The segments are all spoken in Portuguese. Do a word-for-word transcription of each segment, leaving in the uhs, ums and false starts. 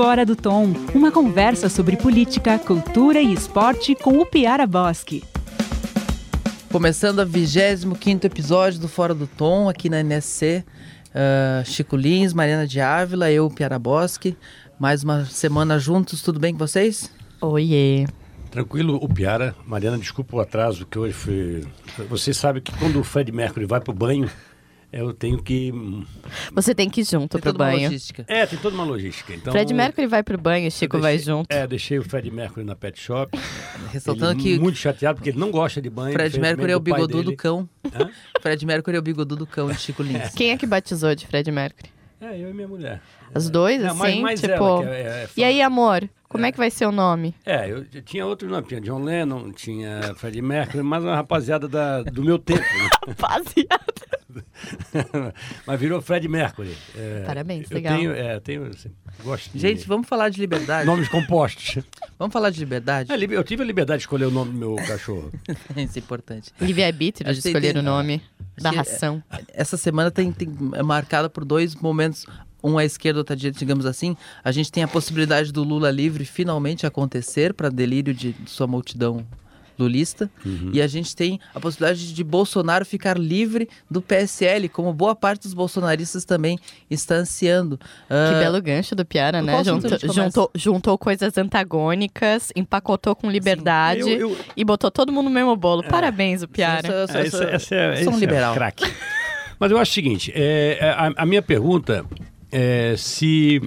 Fora do Tom, uma conversa sobre política, cultura e esporte com o Piara Boschi. Começando a vigésimo quinto episódio do Fora do Tom, aqui na N S C. Uh, Chico Lins, Mariana de Ávila, eu, Piara Boschi. Mais uma semana juntos, tudo bem com vocês? Oiê. Tranquilo, o Piara. Mariana, desculpa o atraso, que hoje foi... Você sabe que quando o Fred Mercury vai pro banho, eu tenho que... Você tem que ir junto Tem pro toda uma banho. logística. É, tem toda uma logística. Então, Fred Mercury vai pro banho, Chico deixei, vai junto. É, deixei o Fred Mercury na pet shop. Ressaltando Ele que muito chateado, porque ele não gosta de banho. Fred Mercury é o bigodu do cão. Hã? Fred Mercury é o bigodu do cão de Chico Lins. Quem é que batizou de Fred Mercury? É, eu e minha mulher. Os dois, Não, assim? mais, mais tipo... ela, que é, é, E aí, amor, como é. que vai ser o nome? É, eu, eu tinha outros nomes. Tinha John Lennon, tinha Fred Mercury, mas uma rapaziada da, do meu tempo. Né? Rapaziada. Mas virou Fred Mercury. É, Parabéns, eu legal. Tenho, é, tenho, assim, gosto de Gente, vamos falar de liberdade. nomes compostos. Vamos falar de liberdade? É, eu tive a liberdade de escolher o nome do meu cachorro. Isso é importante. Livre-arbítrio de Acho que escolher tem- o nome da que, ração. Essa semana tem, tem, é marcada por dois momentos, um à esquerda, outro à direita, digamos assim. A gente tem a possibilidade do Lula livre finalmente acontecer para delírio de, de sua multidão lulista. Uhum. E a gente tem a possibilidade de Bolsonaro ficar livre do P S L, como boa parte dos bolsonaristas também está ansiando. Que Ah, belo gancho do Piara, por né? qual assunto Juntou, a gente começa? juntou, juntou coisas antagônicas, empacotou com liberdade Eu- eu- e botou todo mundo no mesmo bolo. Parabéns, o Piara. eu sou- eu É, sou- essa, essa é, sou um esse liberal. É craque. Mas eu acho o seguinte, é, é, a, a minha pergunta é se,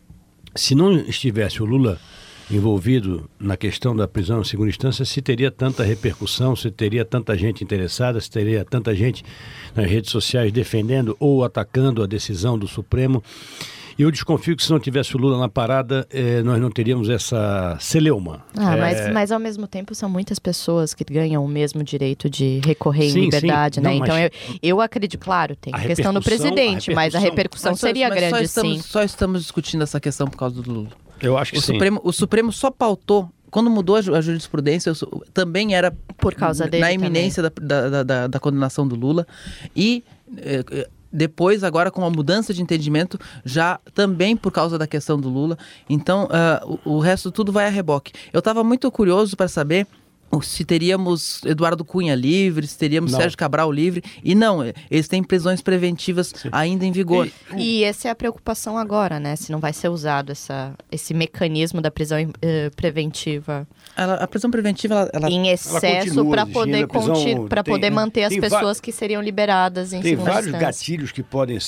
se não estivesse o Lula envolvido na questão da prisão em segunda instância, se teria tanta repercussão, se teria tanta gente interessada, se teria tanta gente nas redes sociais defendendo ou atacando a decisão do Supremo. E eu desconfio que se não tivesse o Lula na parada, eh, nós não teríamos essa celeuma. Ah, É, mas, mas ao mesmo tempo são muitas pessoas que ganham o mesmo direito de recorrer Sim, em liberdade, sim. né? Não, então eu, mas eu acredito, claro, tem a a questão do repercussão- presidente, a mas a repercussão- repercussão Mas só- seria mas só grande, estamos, sim. Só estamos discutindo essa questão por causa do Lula. Eu acho que O sim. Supremo, o Supremo só pautou, quando mudou a, ju- a jurisprudência, o su- também era Por causa dele na iminência da, da, da, da condenação do Lula. E eh, eh, depois, agora com a mudança de entendimento, já também por causa da questão do Lula. Então, ah, o, o resto tudo vai a reboque. Eu estava muito curioso para saber se teríamos Eduardo Cunha livre, se teríamos Não. Sérgio Cabral livre. E não, eles têm prisões preventivas ainda em vigor. E essa é a preocupação agora, né? Se não vai ser usado essa, esse mecanismo da prisão eh, preventiva Ela- a prisão preventiva, ela, ela em excesso continua para exigindo poder, a prisão, conti- pra tem- poder manter as tem pessoas va- que seriam liberadas em Tem segunda vários instância. gatilhos que podem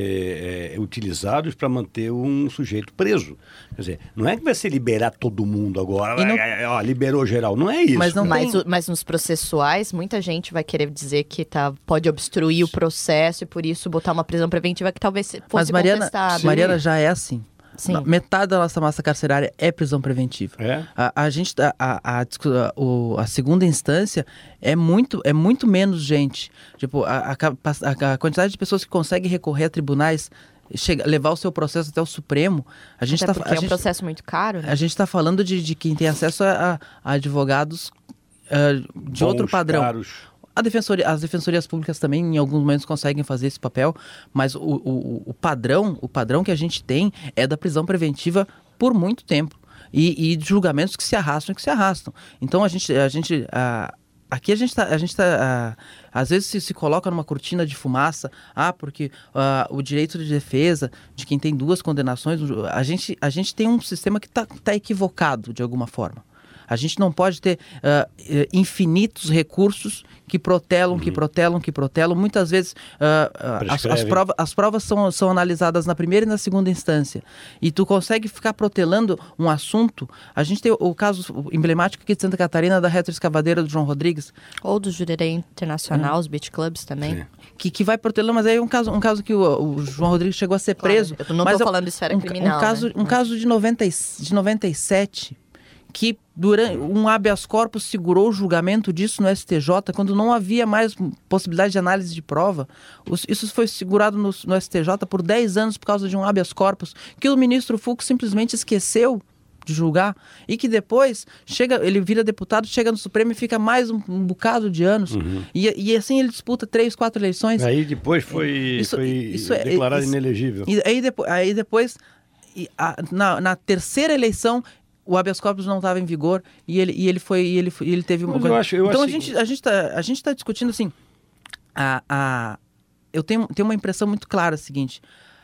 ser é, utilizados para manter um sujeito preso. Quer dizer, não é que vai ser liberar todo mundo agora, E não- é, é, ó, liberou geral. Não é isso. Mas não Mas, tem- o- mas nos processuais, muita gente vai querer dizer que tá, pode obstruir o processo e por isso botar uma prisão preventiva que talvez fosse Mas Mariana, contestada. Mariana já é assim. Sim. Na- Metade da nossa massa carcerária é prisão preventiva. É? A, a gente, a, a, a, discu- a- o- a segunda instância é muito, é muito menos gente. Tipo, a, a capa- a- a quantidade de pessoas que conseguem recorrer a tribunais, chega, levar o seu processo até o Supremo, a gente Até está porque é um processo muito caro, né? a gente tá falando de, de quem tem acesso a, a advogados ah, de outro Bons, padrão. caros. A defensoria, as defensorias públicas também, em alguns momentos, conseguem fazer esse papel, mas o, o, o padrão, o padrão que a gente tem é da prisão preventiva por muito tempo. E, e de julgamentos que se arrastam e que se arrastam. Então, a gente... A gente a, aqui a gente está... A gente tá, a, às vezes se, se coloca numa cortina de fumaça, ah, porque ah, o direito de defesa de quem tem duas condenações, a gente, a gente tem um sistema que está tá equivocado, de alguma forma. A gente não pode ter ah, eh, infinitos recursos que protelam, que protelam, que protelam. Muitas vezes ah, ah, as, as, Prescrevem. prova, as provas são, são analisadas na primeira e na segunda instância. E tu consegue ficar protelando um assunto. A gente tem o, o caso emblemático aqui de Santa Catarina da retroescavadeira do João Rodrigues, Ou do Jurerê Internacional, Hum. os beach clubs também. Sim. que, que vai protelando, mas aí é um caso, um caso que o, o João Rodrigues chegou a ser Claro, preso. eu não mas tô é falando de esfera um, criminal, Um caso, né? um caso de, noventa, e- de noventa e sete, que durante um habeas corpus segurou o julgamento disso no S T J, quando não havia mais possibilidade de análise de prova. Os- Isso foi segurado no, no S T J por dez anos por causa de um habeas corpus, que o ministro Fux simplesmente esqueceu de julgar, e que depois chega, ele vira deputado, chega no Supremo e fica mais um, um bocado de anos. E, e assim ele disputa três, quatro eleições. Aí depois foi, Isso- foi isso é- declarado isso- inelegível. E aí depois, aí depois e a, na, na terceira eleição, o habeas corpus não estava em vigor e ele, e ele foi e ele, ele teve uma Mas eu acho, eu então acho a gente a gente tá, a gente está discutindo assim, a, a eu tenho, tenho uma impressão muito clara, a seguinte,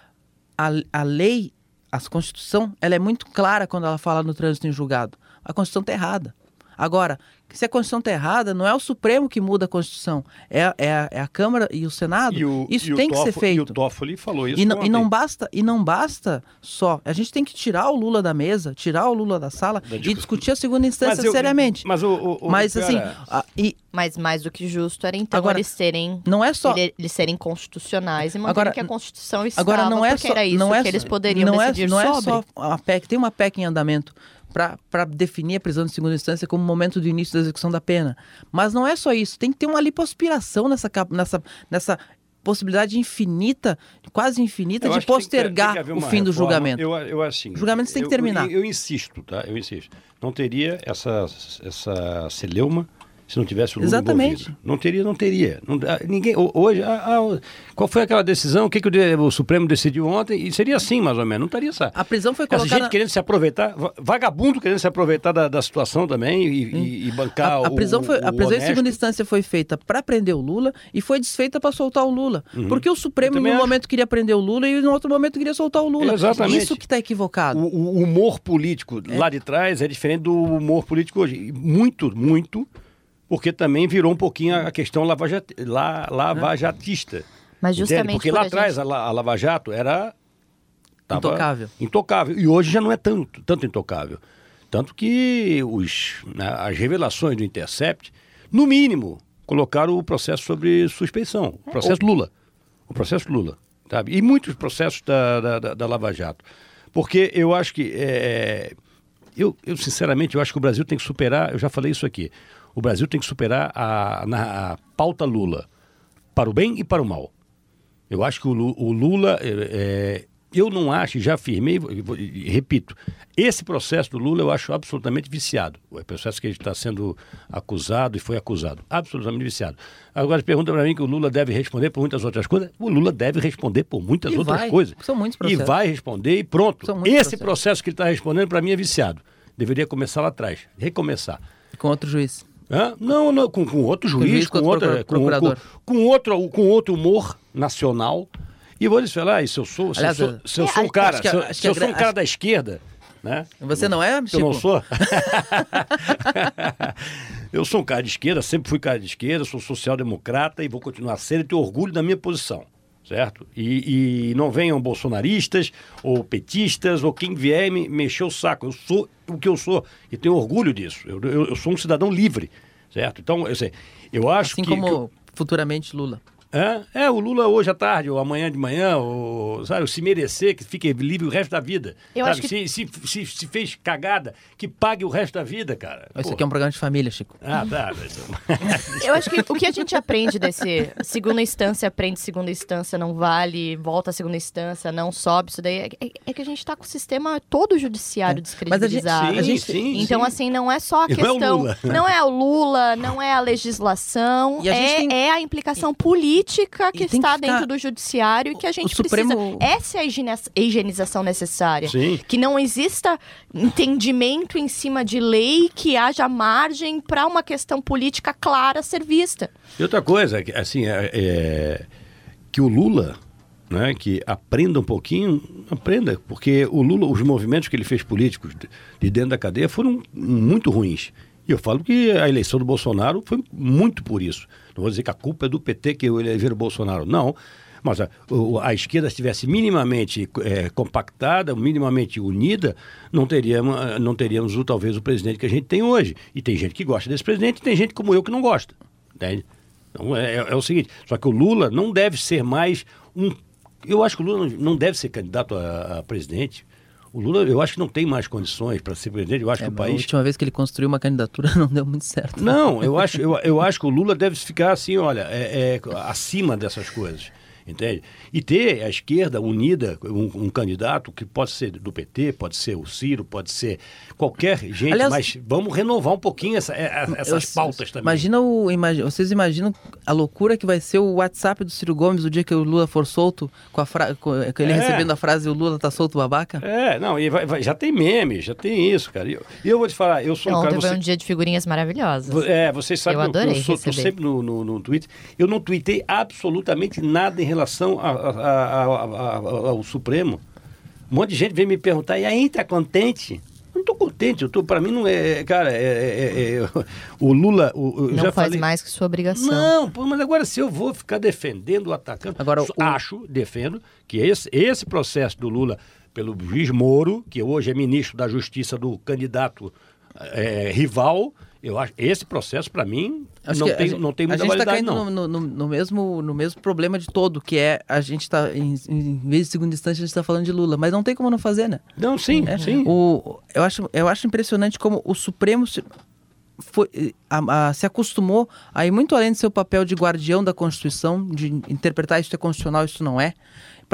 a, a lei, a Constituição, ela é muito clara quando ela fala no trânsito em julgado. A Constituição está errada. Agora, se a Constituição está errada, não é o Supremo que muda a Constituição, é, é, a, é a Câmara e o Senado. E o, isso e tem o que Toffoli, ser feito. E o Toffoli falou isso e não, ontem. e não basta e não basta só. A gente tem que tirar o Lula da mesa, tirar o Lula da sala Da e discussão. discutir a segunda instância Mas eu- seriamente. Mas, o, o, o, Mas cara, assim, a- e Mas mais do que justo era então Agora, eles serem não é só ele- eles serem constitucionais e manterem Agora, que a Constituição estava, agora não é porque só era isso não é que eles só- poderiam não decidir é, não sobre. é só a P E C, tem uma P E C em andamento para definir a prisão de segunda instância como momento do início da execução da pena. Mas não é só isso, tem que ter uma lipoaspiração nessa, cap- nessa, nessa possibilidade infinita, quase infinita, eu de acho que tem que ter- postergar tem que haver o uma fim do reforma. julgamento. Eu, eu assim, O julgamento tem que eu- terminar. Eu, eu insisto, tá? Eu insisto. Não teria essa, essa celeuma se não tivesse o Lula Exatamente. envolvido. Não teria, não teria. Não, ah, ninguém, ho- hoje, ah, ah, qual foi aquela decisão? O que, que o, de- o Supremo decidiu ontem? E seria assim, mais ou menos. Não estaria essa. A prisão foi Essa colocada... gente querendo se aproveitar, va- vagabundo querendo se aproveitar da, da situação também e, e, e bancar A, a o prisão, foi, o a prisão em honesto. segunda instância foi feita para prender o Lula e foi desfeita para soltar o Lula. Porque o Supremo, Eu em um também acho. momento, queria prender o Lula e, no outro momento, queria soltar o Lula. Exatamente. Isso que está equivocado. O, o humor político lá de trás é diferente do humor político hoje. E muito, muito, porque também virou um pouquinho a questão lavajat, la, lavajatista. Mas Entende? justamente Porque por lá a atrás gente- a, La- a Lava Jato era... tava Intocável. Intocável. E hoje já não é tanto, tanto intocável. Tanto que os, né, as revelações do Intercept, no mínimo, colocaram o processo sobre suspeição. O processo Lula. O processo Lula. Sabe? E muitos processos da, da, da, da Lava Jato. Porque eu acho que... é, eu, eu, sinceramente, eu acho que o Brasil tem que superar... Eu já falei isso aqui. O Brasil tem que superar a, na, a pauta Lula. Para o bem e para o mal. Eu acho que o, Lu- o Lula... é, eu não acho, já afirmei, e vou- e repito, esse processo do Lula eu acho absolutamente viciado. O processo que ele está sendo acusado e foi acusado. Absolutamente viciado. Agora, pergunta para mim que o Lula deve responder por muitas outras coisas. O Lula deve responder por muitas E outras vai. coisas. São muitos E processos. vai responder e pronto. São muitos Esse processos. processo que ele está respondendo, para mim, é viciado. Deveria começar lá atrás. Recomeçar. Com outro juiz. Hã? Não, não, com, com outro juiz, juiz, com, com outro outra, procura- com, com, procurador. com outro, com outro humor nacional. E vou lhes falar, se eu sou, se Aliás, eu sou, se eu é, sou um acho cara, que a- se eu, acho se que eu a sou um gra- cara acho- da esquerda, né? Você não é, Eu Chico? não sou. Eu sou um cara de esquerda, sempre fui cara de esquerda, sou social-democrata e vou continuar sendo e tenho orgulho da minha posição, certo? E, e não venham bolsonaristas ou petistas ou quem vier me mexer o saco. Eu sou o que eu sou e tenho orgulho disso. Eu, eu, eu sou um cidadão livre, certo? Então, eu, sei, eu acho Assim que... como que- futuramente Lula. É, é, o Lula hoje à tarde, ou amanhã de manhã, ou, sabe, se merecer, que fique livre o resto da vida. Eu sabe? acho que- se, se, se, se fez cagada, que pague o resto da vida, cara. Isso Pô. aqui é um programa de família, Chico. Ah, tá. Então... Eu acho que o que a gente aprende desse segunda instância, aprende segunda instância, não vale, volta à segunda instância, não sobe, isso daí é, é- é que a gente tá com o sistema todo judiciário Mas a gente- descredibilizado. Sim, a gente- sim, Então, sim. assim, não é só a E não é o questão. Lula. Não é o Lula, não é a legislação, E a gente é, tem- é a implicação política que e tem está que ficar- dentro do judiciário e que a gente Supremo- precisa. Essa é a higiene- higienização necessária. Sim. Que não exista entendimento em cima de lei, que haja margem para uma questão política clara a ser vista. E outra coisa, que, assim, é, é, que o Lula, né, que aprenda um pouquinho, aprenda, porque o Lula, os movimentos que ele fez políticos de, de dentro da cadeia foram muito ruins. E eu falo que a eleição do Bolsonaro foi muito por isso. Não vou dizer que a culpa é do P T que elegeram o Bolsonaro, não. Mas a, o- a esquerda estivesse minimamente é, compactada, minimamente unida, não teríamos, não teríamos o, talvez o presidente que a gente tem hoje. E tem gente que gosta desse presidente e tem gente como eu que não gosta. Entende? Então é, é- é o seguinte, só que o Lula não deve ser mais um... Eu acho que o Lula não- não deve ser candidato a, a presidente. O Lula, eu acho que não tem mais condições para ser presidente. Eu acho É, que o mas A país... última vez que ele construiu uma candidatura não deu muito certo. Não, eu acho, eu, eu acho que o Lula deve ficar assim, olha, é, é, acima dessas coisas. entende? E ter a esquerda unida, um, um candidato que pode ser do P T, pode ser o Ciro, pode ser qualquer gente, Aliás, mas vamos renovar um pouquinho essa, essas eu, pautas também. Imagina o, imagina, vocês imaginam a loucura que vai ser o WhatsApp do Ciro Gomes o dia que o Lula for solto, com, a fra... com ele é. recebendo a frase o Lula tá solto, babaca? É, não, e vai, vai, já tem meme, já tem isso, cara. E eu, eu vou te falar, eu sou um cara... Ontem foi você... um dia de figurinhas maravilhosas. É, vocês sabem eu adorei eu, eu sou, tô sempre no, no, no Twitter. Eu não tuitei absolutamente nada em relação a, a, a, a, a, ao Supremo. Um monte de gente vem me perguntar, e aí, tá contente? Eu não tô contente, eu tô, pra mim não é, cara, é, é, é, o Lula... O, eu não já faz falei, mais que sua obrigação. Não, pô, mas agora se eu vou ficar defendendo, atacando... Agora, o... Acho, defendo, que esse, esse processo do Lula pelo juiz Moro, que hoje é ministro da Justiça do candidato é, rival... Eu acho esse processo, para mim, não tem, gente, não tem muita validade, não. A gente está caindo no, no, no, mesmo, no mesmo problema de todo, que é a gente está, em, em vez de segunda instância, a gente está falando de Lula. Mas não tem como não fazer, né? Não, sim, é, sim. O, eu, acho, eu acho impressionante como o Supremo se, foi, a, a, se acostumou a ir muito além do seu papel de guardião da Constituição, de interpretar isso é constitucional, isso não é,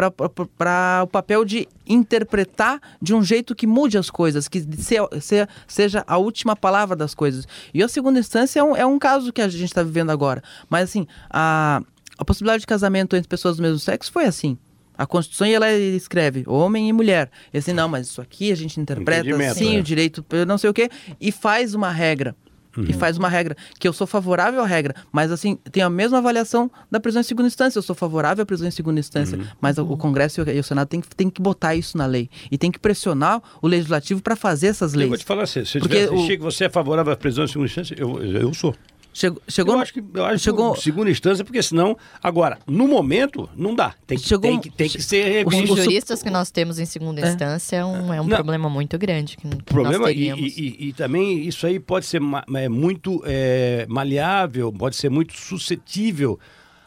para o papel de interpretar de um jeito que mude as coisas, que se, se, seja a última palavra das coisas. E a segunda instância é um, é um caso que a gente está vivendo agora. Mas, assim, a, a possibilidade de casamento entre pessoas do mesmo sexo foi assim. A Constituição, ela escreve homem e mulher. E assim, não, mas isso aqui a gente interpreta assim, é. o direito, não sei o quê, e faz uma regra. Uhum. E faz uma regra, que eu sou favorável à regra, mas assim, tem a mesma avaliação da prisão em segunda instância. Eu sou favorável à prisão em segunda instância, uhum. mas uhum. o Congresso e o Senado tem que, tem que botar isso na lei. E tem que pressionar o Legislativo para fazer essas leis. Eu vou te falar assim, se eu tivesse o... que você é favorável à prisão em segunda instância, eu, eu sou. Chegou, chegou eu no... acho que, eu acho chegou... que segunda instância, porque senão, agora, no momento, não dá. Tem que, chegou... tem que, tem que ser... Os juristas que nós temos em segunda é. instância é um, é um problema muito grande que, que problema, nós teríamos. E, e, e também isso aí pode ser ma, é, muito é, maleável, pode ser muito suscetível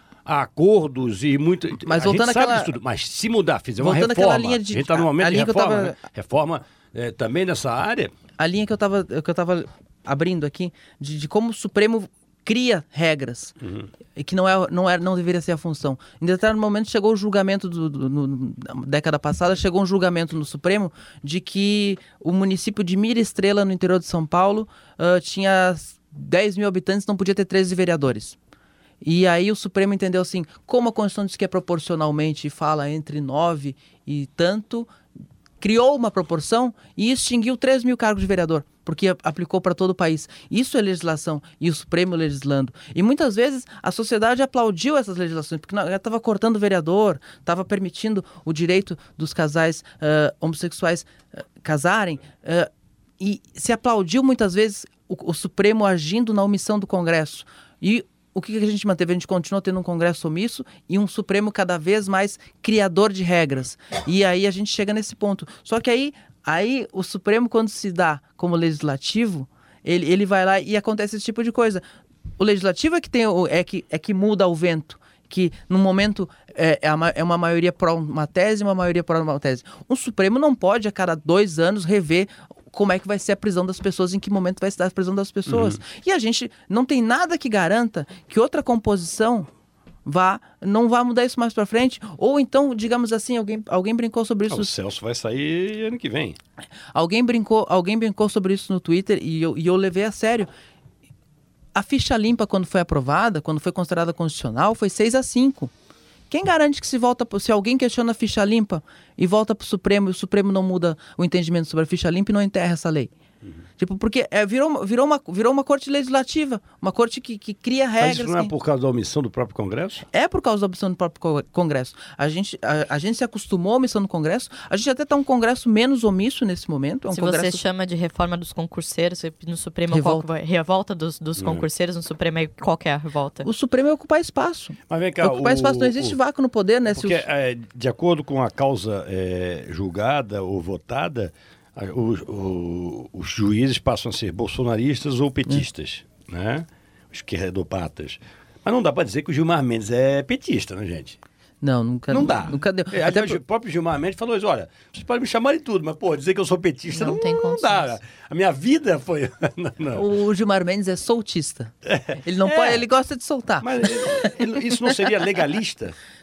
a acordos e muito... Mas a voltando gente sabe àquela... disso tudo, mas se mudar, fizer voltando uma reforma, linha de... a gente está no momento a de reforma, tava... né? reforma é, também nessa área. A linha que eu estava que eu tava abrindo aqui, de, de como o Supremo cria regras, uhum. e que não, é, não, é, não deveria ser a função. Em determinado momento chegou o julgamento, do, do, no, na década passada, chegou um julgamento no Supremo de que o município de Mira Estrela, no interior de São Paulo, uh, tinha dez mil habitantes, não podia ter treze vereadores. E aí o Supremo entendeu assim, como a Constituição diz que é proporcionalmente e fala entre nove e tanto, criou uma proporção e extinguiu três mil cargos de vereador, porque aplicou para todo o país. Isso é legislação e o Supremo legislando. E muitas vezes a sociedade aplaudiu essas legislações, porque estava cortando o vereador, estava permitindo o direito dos casais uh, homossexuais uh, casarem, uh, e se aplaudiu muitas vezes o, o Supremo agindo na omissão do Congresso. E o que a gente manteve? A gente continuou tendo um Congresso omisso e um Supremo cada vez mais criador de regras. E aí a gente chega nesse ponto. Só que aí, aí o Supremo, quando se dá como legislativo, ele, ele vai lá e acontece esse tipo de coisa. O legislativo é que, tem, é que, é que muda o vento. Que no momento é, é uma maioria pró uma tese e uma maioria pró uma tese. O Supremo não pode, a cada dois anos, rever como é que vai ser a prisão das pessoas, em que momento vai se dar a prisão das pessoas. Uhum. E a gente não tem nada que garanta que outra composição vá, não vá mudar isso mais para frente. Ou então, digamos assim, alguém, alguém brincou sobre isso. Ah, o Celso vai sair ano que vem. Alguém brincou, alguém brincou sobre isso no Twitter e eu, e eu levei a sério. A ficha limpa, quando foi aprovada, quando foi considerada constitucional, foi seis a cinco. Quem garante que se volta, se alguém questiona a ficha limpa e volta para o Supremo e o Supremo não muda o entendimento sobre a ficha limpa e não enterra essa lei? Uhum. Tipo, porque é, virou, virou, uma, virou uma corte legislativa, uma corte que, que cria regras. Mas isso não é que... por causa da omissão do próprio Congresso? É por causa da omissão do próprio Congresso. A gente, a, a gente se acostumou à omissão do Congresso, a gente até está um Congresso menos omisso nesse momento. É um se congresso... você chama de reforma dos concurseiros, no Supremo, revolta, qual, revolta dos, dos concurseiros, no Supremo, qual que é a revolta? O Supremo é ocupar espaço. Mas vem cá, ocupar o, espaço, não existe o, vácuo no poder, né? Porque, os... é, de acordo com a causa é, julgada ou votada, Os, os juízes passam a ser bolsonaristas ou petistas, é. né? Esquerdopatas. Mas não dá para dizer que o Gilmar Mendes é petista, né, gente? Não, nunca Não dá. Nunca deu. É, Até o por... próprio Gilmar Mendes falou isso, olha, vocês podem me chamar de tudo, mas, pô, dizer que eu sou petista não, não, tem não dá. A minha vida foi... não, não. O Gilmar Mendes é soltista. É. Ele não é. pode, ele gosta de soltar. Mas ele, ele, isso não seria legalista?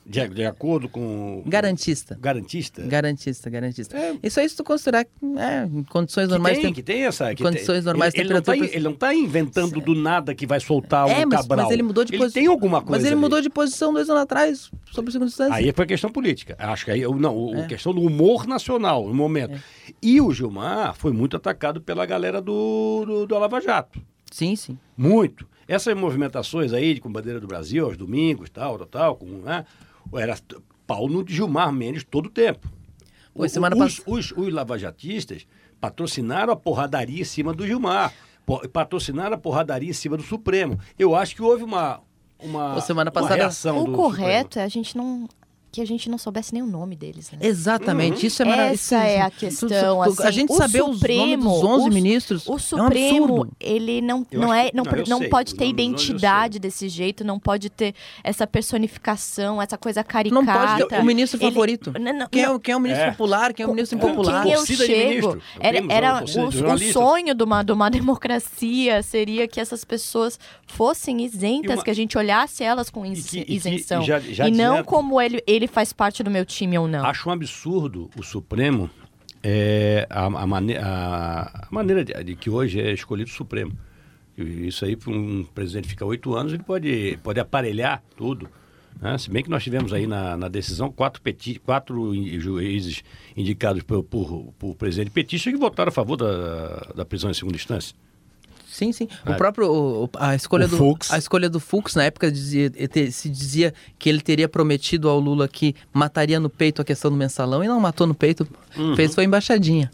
De, de acordo com... Garantista. Garantista? Garantista, garantista. É. Isso aí se tu considerar é, em condições Que normais... tem, que tem essa... Que condições tem, normais... Ele, ele, não tá, ele não está inventando do nada que vai soltar é, um mas, Cabral. mas ele mudou de Ele posição. tem alguma coisa Mas ele ali. mudou de posição dois anos atrás, sobre a segunda instância. Aí foi questão política. Acho que aí, não, a É. questão do humor nacional, no momento. É. E o Gilmar foi muito atacado pela galera do, do, do Lava Jato. Sim, sim. Muito. Essas movimentações aí, com bandeira do Brasil, aos domingos, tal, tal, tal, com, né, era pau no Gilmar Mendes todo o tempo. Pô, semana os, pass... os, os lavajatistas patrocinaram a porradaria em cima do Gilmar, patrocinaram a porradaria em cima do Supremo. Eu acho que houve uma, uma, Pô, semana uma passada... reação o do correto Supremo. é a gente não... que a gente não soubesse nem o nome deles, né? Exatamente, Uhum. isso é maravilhoso. Essa é a questão, Tu- tu- assim, A gente o saber Supremo, os nomes dos onze o- ministros O é um Supremo, absurdo. ele não, Eu não, acho é, que- não, não, eu não sei, pode os ter nomes dos onze eu identidade desse jeito, não pode ter essa personificação, essa coisa caricata. Não pode ter o ministro Ele- favorito. Não, não, Quem é, não. o- quem é o ministro É. popular, quem é o ministro Com impopular. quem eu Torcida de chego, ministro. era, Temos era uma torcida de o, o jornalistas. sonho de uma, de uma democracia seria que essas pessoas fossem isentas, E uma- que a gente olhasse elas com is- que- e que- isenção. e já- já e não dizendo- como ele, ele faz parte do meu time ou não. Acho um absurdo o Supremo, é, a, a, mane a, a maneira de, de que hoje é escolhido o Supremo. E isso aí, para um presidente ficar oito anos, ele pode, pode aparelhar tudo. Né? Se bem que nós tivemos aí na, na decisão quatro, peti quatro in- juízes indicados por, por, por presidente petista que votaram a favor da, da prisão em segunda instância. Sim, sim. É. O próprio o- a escolha O do Fux. a escolha do Fux na época dizia, te- se dizia que ele teria prometido ao Lula que mataria no peito a questão do mensalão e não matou no peito, Uhum. fez foi embaixadinha.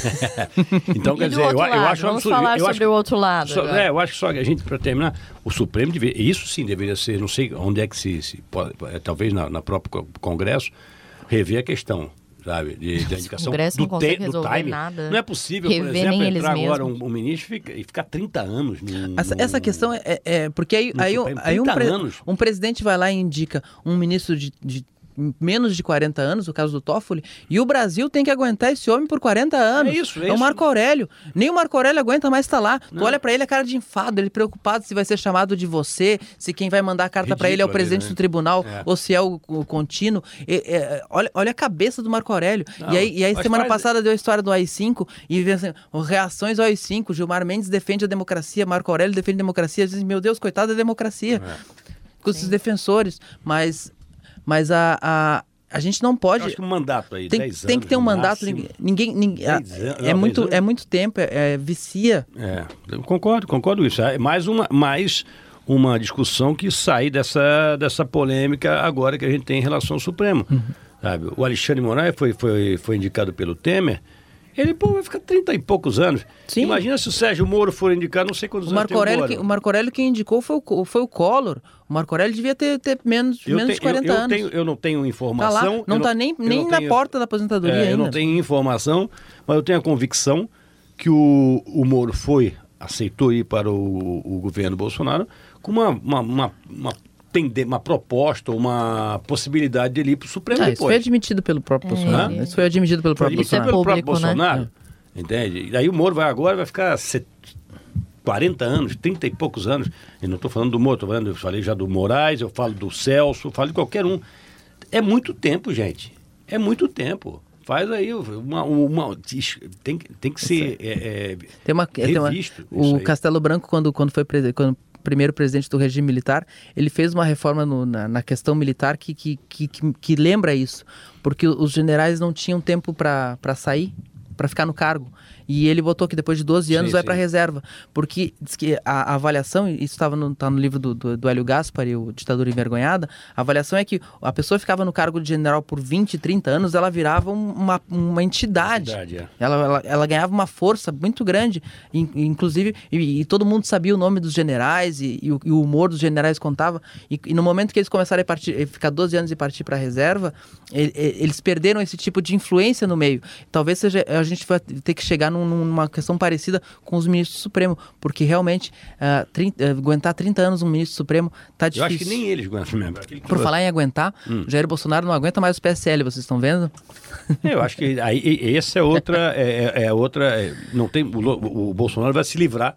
Então, E quer do dizer, eu, outro eu lado? acho um Vamos absurdo. falar eu sobre acho, o outro lado. Só, agora. é, eu acho que só que a gente, para terminar, o Supremo, deveria, isso sim deveria ser, não sei onde é que se, se pode, é, talvez na, na própria Congresso, rever a questão, sabe, de, de indicação Congresso do, não consegue te, do resolver timing. nada. Não é possível, por Rever exemplo, nem eles entrar agora mesmos. um, um ministro e ficar, e ficar trinta anos num, Essa, essa num- questão é, é- porque aí, no aí, Supremo, aí um, trinta pre- anos. um presidente vai lá e indica um ministro de, de menos de quarenta anos, o caso do Toffoli, e o Brasil tem que aguentar esse homem por quarenta anos. É isso, é É o isso. Marco Aurélio. Nem o Marco Aurélio aguenta mais estar lá. Tu Não. olha pra ele, a cara de enfado, ele preocupado se vai ser chamado de você, se quem vai mandar a carta pra ele é o Ridículo presidente ali, né? do tribunal, É. ou se é o, o contínuo. E- é, olha, olha a cabeça do Marco Aurélio. Não, e aí, e aí mas semana faz- passada deu a história do A I cinco e vê assim, reações ao A I cinco, Gilmar Mendes defende a democracia, Marco Aurélio defende a democracia. Dizem, meu Deus, coitado da democracia. É. Com esses defensores. Mas, mas a, a, a gente não Eu pode... acho que um mandato aí, Tem, dez tem que ter um anos, no mandato. máximo. Ninguém, ninguém, é, dez anos, é não, muito, dez anos. é muito tempo, é, é vicia. É, eu concordo, concordo com isso. É mais uma, mais uma discussão que sai dessa, dessa polêmica agora que a gente tem em relação ao Supremo. Uhum. Sabe? O Alexandre de Moraes foi, foi, foi indicado pelo Temer. Ele pô, vai ficar trinta e poucos anos. Sim. Imagina se o Sérgio Moro for indicado, não sei quantos O anos Marco, tem o Aurélio, Moro. que- o Marco Aurélio quem indicou foi o, foi o Collor. O Marco Aurélio devia ter, ter menos, Eu menos tenho- de quarenta eu, eu anos. tenho- eu não tenho Tá informação. lá, não eu tá nem, eu nem não na tenho- porta da aposentadoria É, ainda. eu não tenho informação, mas eu tenho a convicção que o, o Moro foi, aceitou ir para o, o governo Bolsonaro com uma, uma, uma, uma, tende- uma proposta, uma possibilidade de ele ir para o Supremo Ah, isso foi depois. admitido pelo próprio É, Bolsonaro. ele- Isso foi admitido pelo próprio Isso é Bolsonaro. pelo próprio público, né? Bolsonaro. Entende? E daí o Moro vai agora, vai ficar set- quarenta anos, trinta e poucos anos. E não estou falando do Moro, tô falando, eu falei já do Moraes, eu falo do Celso, eu falo de qualquer um. É muito tempo, gente. É muito tempo. Faz aí uma. uma tem, que- tem que ser é, é, Tem uma, tem uma- revisto. isso o aí. Castelo Branco, quando, quando foi presi- quando primeiro presidente do regime militar, ele fez uma reforma no- na, na questão militar que, que, que, que, que lembra isso. Porque os generais não tinham tempo para sair, para ficar no cargo. E ele botou que depois de doze anos Sim, vai sim. para reserva. Porque diz que a, a avaliação, isso estava no, tá no livro do, do, do Hélio Gaspari, o Ditadura Envergonhada, a avaliação é que a pessoa ficava no cargo de general por vinte, trinta anos, ela virava um- uma, uma entidade. Verdade, é. Ela, ela, ela ganhava uma força muito grande, in- inclusive, e, e todo mundo sabia o nome dos generais e, e o, e o humor dos generais contava. E, e no momento que eles começaram a partir, eh, ficar doze anos e partir para a reserva, e- e- eles perderam esse tipo de influência no meio. Talvez seja, a gente vai ter que chegar num- numa questão parecida com os ministros do Supremo, porque realmente ah, trinta, ah, aguentar trinta anos um ministro do Supremo tá Eu difícil. acho que nem eles aguentam mesmo. Aquele que Por falou- falar em aguentar, Hum. Jair Bolsonaro não aguenta mais o P S L, vocês estão vendo? Eu acho que aí, e- essa é outra. É, é- é outra é, não tem, o, Lo- o Bolsonaro vai se livrar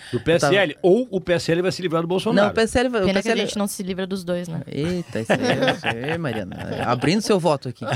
Do P S L. Tava... Ou o P S L vai se livrar do Bolsonaro. Não, o P S L vai... Pena o P S L... que a gente não se livra dos dois, né? Eita, isso aí, é, Mariana. Abrindo seu voto aqui.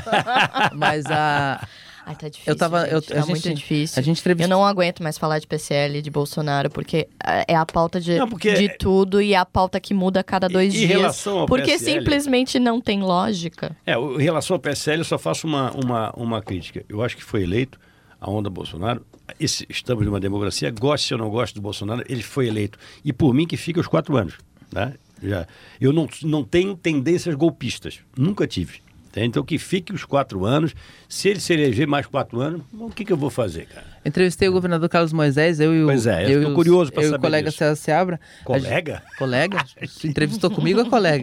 Mas a... Ai, tá difícil, eu tava, gente. eu, Tá a muito gente, difícil. A gente entrevist... Eu não aguento mais falar de P S L, de Bolsonaro, porque é a pauta de, não, porque... de tudo e é a pauta que muda a cada dois e, dias. Em relação ao porque P S L, simplesmente não tem lógica. É, em relação ao P S L, eu só faço uma, uma, uma crítica. Eu acho que foi eleito a onda Bolsonaro. Esse, estamos numa democracia, goste ou não goste do Bolsonaro, ele foi eleito. E por mim que fica os quatro anos. Né? Já, eu não, não tenho tendências golpistas. Nunca tive. Então que fique os quatro anos. Se ele se eleger mais quatro anos, o que, que eu vou fazer, cara? Entrevistei o governador Carlos Moisés, eu e o... Pois é, eu estou eu curioso para saber o colega disso. César Seabra. Colega? Gente, colega? Entrevistou comigo, é colega.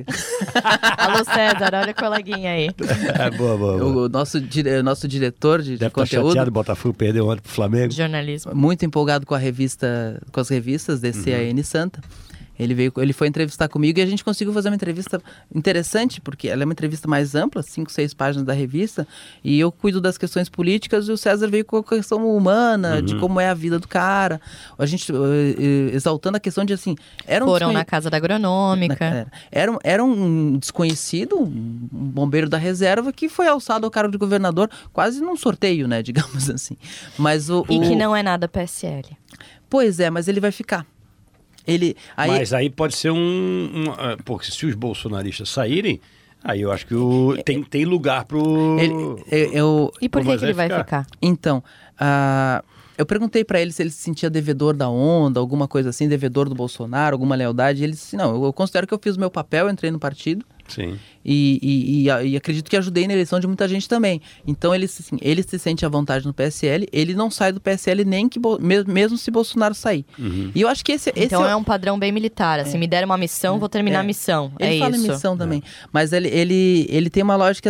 Alô, César, olha o coleguinha aí. É, boa, boa, boa. O nosso, dire, nosso diretor de, de conteúdo. Deve estar chateado, o Botafogo perdeu ontem pro Flamengo. Jornalismo. Muito empolgado com a revista, com as revistas, D C A N uhum. Santa. Ele, veio, ele foi entrevistar comigo e a gente conseguiu fazer uma entrevista interessante, porque ela é uma entrevista mais ampla, cinco, seis páginas da revista, e eu cuido das questões políticas e o César veio com a questão humana, uhum. de como é a vida do cara. A gente uh, exaltando a questão de assim... Era um Foram desconhe... na casa da agronômica. Na, era, era um desconhecido, um bombeiro da reserva, que foi alçado ao cargo de governador quase num sorteio, né, digamos assim. Mas o, e o... que não é nada P S L. Pois é, mas ele vai ficar. Ele, aí... Mas aí pode ser um, um... Porque se os bolsonaristas saírem, aí eu acho que o, tem, tem lugar pro... Ele, eu, eu, e por que, que ele vai ficar? ficar? Então, uh, eu perguntei pra ele se ele se sentia devedor da onda, alguma coisa assim, devedor do Bolsonaro, alguma lealdade. Ele disse, não, eu, eu considero que eu fiz o meu papel, entrei no partido. Sim. E, e, e, e acredito que ajudei na eleição de muita gente também. Então ele, assim, ele se sente à vontade no P S L, ele não sai do P S L nem que mesmo se Bolsonaro sair. Uhum. E eu acho que esse, esse então é, é um padrão bem militar, assim, é. me deram uma missão, vou terminar é. a missão. Ele é fala isso. em missão também, é. mas ele, ele, ele tem uma lógica,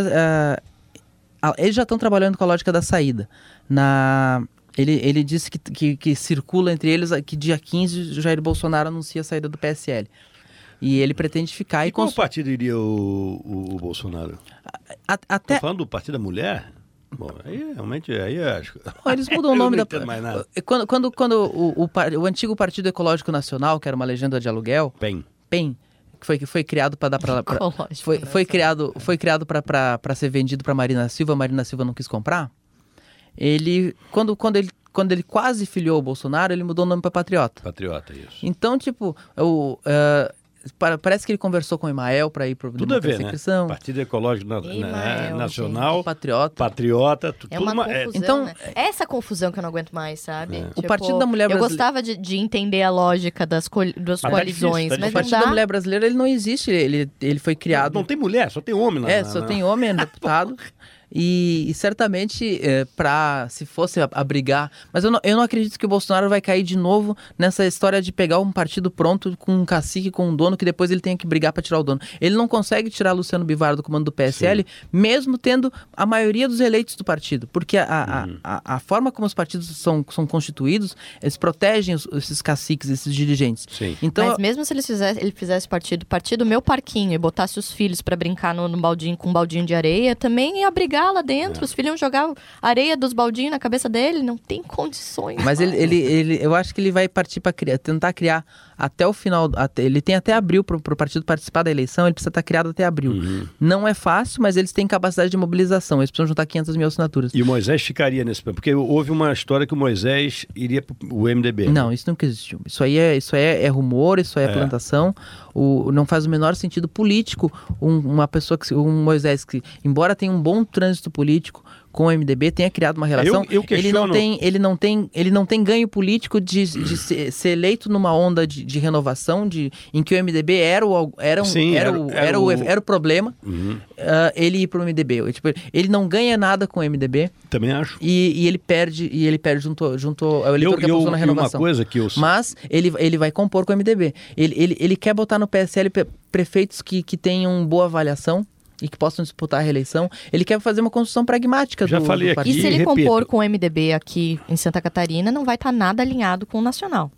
uh, eles já estão trabalhando com a lógica da saída. Na... Ele, ele disse que, que, que circula entre eles que dia quinze o Jair Bolsonaro anuncia a saída do P S L. E ele pretende ficar... E, e qual cons... partido iria o, o, o Bolsonaro? A, a, até... Tô falando do Partido da Mulher? Bom, aí realmente... Aí eu acho... Bom, eles mudam o nome eu não da... entendo mais nada. Quando, quando, quando o, o, o antigo Partido Ecológico Nacional, que era uma legenda de aluguel... P E N. P E N. Que foi, que foi criado para dar para... Foi, foi criado, foi criado para ser vendido para Marina Silva. A Marina Silva não quis comprar. Ele... Quando, quando ele... Quando ele quase filiou o Bolsonaro, ele mudou o nome para Patriota. Patriota, isso. Então, tipo, o, uh, parece que ele conversou com o Emael para ir para o Tudo a ver, né? Partido Ecológico na, Emael, Nacional, gente. Patriota. Patriota. Tu, é uma tudo confusão, é... então, né? Essa confusão que eu não aguento mais, sabe? É. Tipo, o Partido da Mulher Brasileira... Eu gostava de, de entender a lógica das, co... das tá coalizões, difícil, tá mas o Partido não da Mulher Brasileira, ele não existe. Ele, ele foi criado... Não, não tem mulher, só tem homem. Na, é, na, só na... tem homem, deputado. E, e certamente, é, para se fosse abrigar... Mas eu não, eu não acredito que o Bolsonaro vai cair de novo nessa história de pegar um partido pronto com um cacique, com um dono, que depois ele tenha que brigar para tirar o dono. Ele não consegue tirar Luciano Bivar do comando do P S L, Sim. mesmo tendo a maioria dos eleitos do partido. Porque a, uhum. a, a, a forma como os partidos são, são constituídos, eles protegem os, esses caciques, esses dirigentes. Sim. Então, Mas mesmo se ele fizesse, ele fizesse partido, partido meu parquinho, e botasse os filhos para brincar no, no baldinho, com um baldinho de areia, também ia brigar lá dentro, é. os filhos iam jogar areia dos baldinhos na cabeça dele, não tem condições. Mas ele, ele, ele, eu acho que ele vai partir para criar, tentar criar até o final, até, ele tem até abril para o partido participar da eleição, ele precisa estar criado até abril. Uhum. Não é fácil, mas eles têm capacidade de mobilização, eles precisam juntar quinhentas mil assinaturas. E o Moisés ficaria nesse... Porque houve uma história que o Moisés iria para o M D B. Não, isso nunca existiu. Isso aí é, isso aí é, é rumor, isso aí é, é. plantação. O, não faz o menor sentido político um, uma pessoa, que um Moisés que, embora tenha um bom trânsito político com o M D B, tenha criado uma relação, eu, eu questiono... ele, não tem, ele, não tem, ele não tem ganho político de, de ser, ser eleito numa onda de, de renovação, de, em que o M D B era o, era um, Sim, era, era, o, era, era, o... o, era o problema, uhum. uh, ele ir para o M D B. Tipo, ele não ganha nada com o M D B. Também acho. E, e ele perde, e ele perde junto, junto ao eleitor eu, que apostou na renovação. Uma coisa que eu... Mas ele, ele vai compor com o M D B. Ele, ele, ele quer botar no P S L prefeitos que, que tenham boa avaliação e que possam disputar a reeleição. Ele quer fazer uma construção pragmática Já do, falei do aqui, partido. E se ele repito. compor com o M D B aqui em Santa Catarina, não vai estar nada alinhado com o Nacional.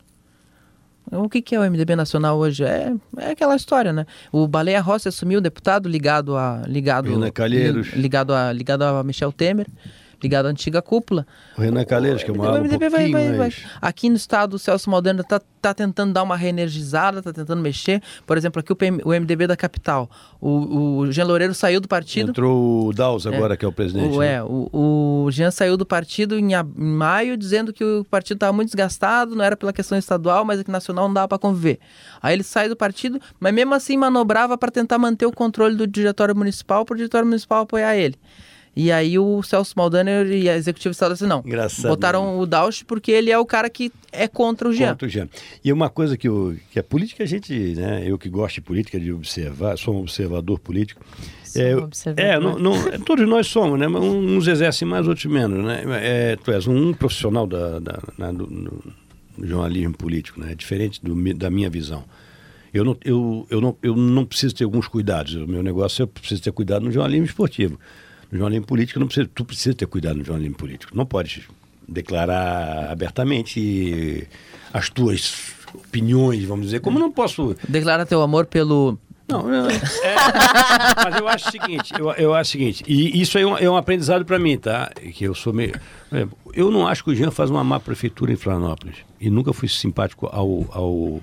O que, que é o M D B Nacional hoje? É, é aquela história, né? O Baleia Rossi assumiu o deputado ligado a... Ligado, Pena Calheiros. ligado a, ligado a Michel Temer. ligado à antiga cúpula. O Renan Calheiros, que é uma o ala um M D B vai, pouquinho vai, vai. mais... Aqui no estado, o Celso Maldana está tá tentando dar uma reenergizada, está tentando mexer. Por exemplo, aqui o, P M, o M D B da capital. O, o Jean Loureiro saiu do partido. Entrou o Daus agora, é, que é o presidente. O, né? É, o, o Jean saiu do partido em, em maio, dizendo que o partido estava muito desgastado, não era pela questão estadual, mas que nacional não dava para conviver. Aí ele sai do partido, mas mesmo assim manobrava para tentar manter o controle do diretório municipal, para o diretório municipal apoiar ele. E aí o Celso Maldana e a executiva estadual assim, não, Engraçado, botaram né? o Dausch porque ele é o cara que é contra o Jean. Contra o Jean. E uma coisa que, eu, que a política, a gente, né, eu que gosto de política, de observar, sou um observador político. É, um observador. é não, não, todos nós somos, né? Uns exercem mais, outros menos, né? É, tu és um profissional da, da, na, do, do jornalismo político, né? Diferente do, da minha visão. Eu não, eu, eu, não, eu não preciso ter alguns cuidados. O meu negócio, eu preciso ter cuidado no jornalismo esportivo. No jornalismo político, não precisa, tu precisa ter cuidado no jornalismo político. Não pode declarar abertamente as tuas opiniões, vamos dizer. Como não posso... Declara teu amor pelo... Não, não é, mas eu acho o seguinte, eu, eu acho o seguinte, e isso é um, é um aprendizado para mim, tá? Que eu sou meio... Eu não acho que o Jean faz uma má prefeitura em Florianópolis. E nunca fui simpático ao... ao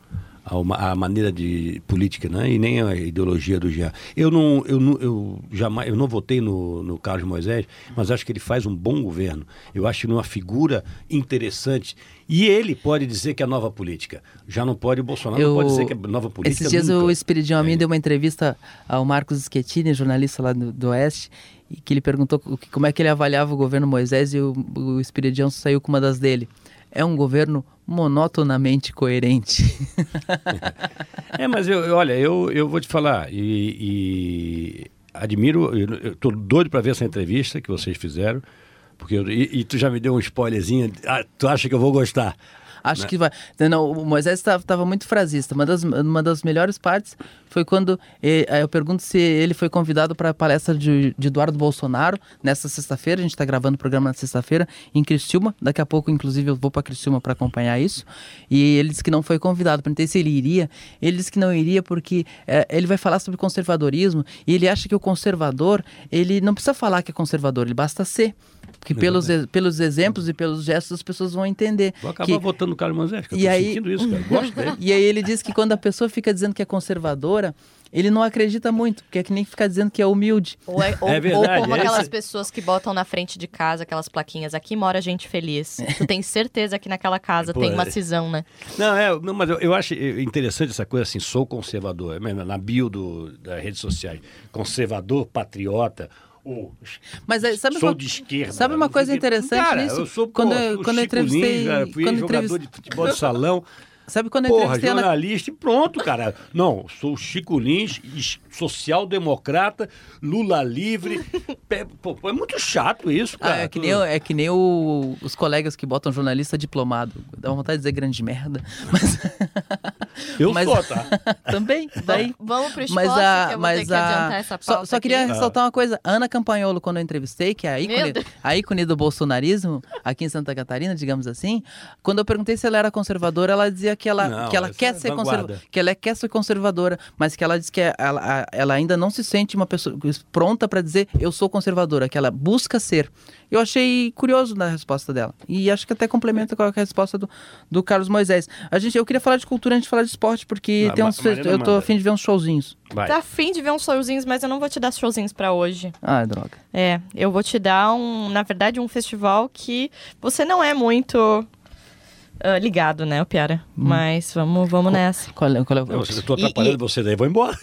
a maneira de política, né? E nem a ideologia do Jean. Eu não, eu não, eu jamais, eu não votei no, no Carlos Moisés, mas acho que ele faz um bom governo. Eu acho ele uma figura interessante. E ele pode dizer que é nova política. Já não pode, o Bolsonaro eu, não pode dizer que é nova política. Esses dias nunca. O Espiridão a mim é. deu uma entrevista ao Marcos Schettini, jornalista lá do, do Oeste, e que ele perguntou como é que ele avaliava o governo Moisés e o, o Espiridão saiu com uma das dele. É um governo monotonamente coerente. É, mas eu, olha, eu, eu vou te falar, e, e admiro, eu estou doido para ver essa entrevista que vocês fizeram, porque eu, e, e tu já me deu um spoilerzinho, ah, tu acha que eu vou gostar? Acho né? que vai. Não, o Moisés estava muito frasista. Uma das, uma das melhores partes foi quando eh, eu pergunto se ele foi convidado para a palestra de, de Eduardo Bolsonaro nessa sexta-feira. A gente está gravando o programa na sexta-feira em Criciúma. Daqui a pouco, inclusive, eu vou para Criciúma para acompanhar isso. E ele disse que não foi convidado. Perguntei se ele iria. Ele disse que não iria porque eh, ele vai falar sobre conservadorismo e ele acha que o conservador, ele não precisa falar que é conservador, ele basta ser. Porque pelos, pelos exemplos e pelos gestos as pessoas vão entender. Vou acabar que... votando no Carlos Moisés, que eu e tô aí... sentindo isso, cara. Gosto dele. E aí ele diz que quando a pessoa fica dizendo que é conservadora, ele não acredita muito, porque é que nem ficar dizendo que é humilde. Ou, é, ou, é verdade, ou como é aquelas esse... pessoas que botam na frente de casa aquelas plaquinhas, aqui mora gente feliz. Tu tem certeza que naquela casa Pô, tem uma é. cisão, né? Não, é, não, mas eu, eu acho interessante essa coisa assim, sou conservador. Na bio do, das redes sociais, conservador, patriota... Oh, mas sabe sou uma, de esquerda. Sabe uma coisa interessante cara, nisso? Eu sou, quando pô, eu, sou quando eu Chico entrevistei, Lins, cara, fui quando jogador entrevist... de futebol de salão. Sabe quando eu Porra, entrevistei jornalista Ana... e pronto, cara. Não, sou Chico Lins, social-democrata, Lula livre. Pô, é muito chato isso, cara. Ah, é que nem, é que nem o, os colegas que botam jornalista diplomado. Dá uma vontade de dizer grande merda. Mas... Eu mas... sou, tá? Também, daí... Vamos pro esporte, mas a, que eu vou mas ter que a... adiantar essa pauta Só, só queria aqui. ressaltar uma coisa. Ana Campanholo, quando eu entrevistei, que é a ícone, a ícone do bolsonarismo, aqui em Santa Catarina, digamos assim, quando eu perguntei se ela era conservadora, ela dizia que ela, Não, que ela quer é ser vanguarda. conservadora, que ela quer ser conservadora, mas que ela diz que ela, ela ainda não se sente uma pessoa pronta para dizer eu sou conservadora, que ela busca ser. Eu achei curioso na resposta dela. E acho que até complementa com a resposta do, do Carlos Moisés. A gente, eu queria falar de cultura antes de falar de esporte, porque Ah, tem uns, Marina eu tô manda. a fim de ver uns showzinhos. Vai. Tá afim de ver uns showzinhos, mas eu não vou te dar showzinhos pra hoje. Ah, droga. É, eu vou te dar, um, na verdade, um festival que você não é muito uh, ligado, né, Piara? Hum. Mas vamos, vamos nessa. Qual é, qual é? Eu estou atrapalhando E- e- você daí, vou embora.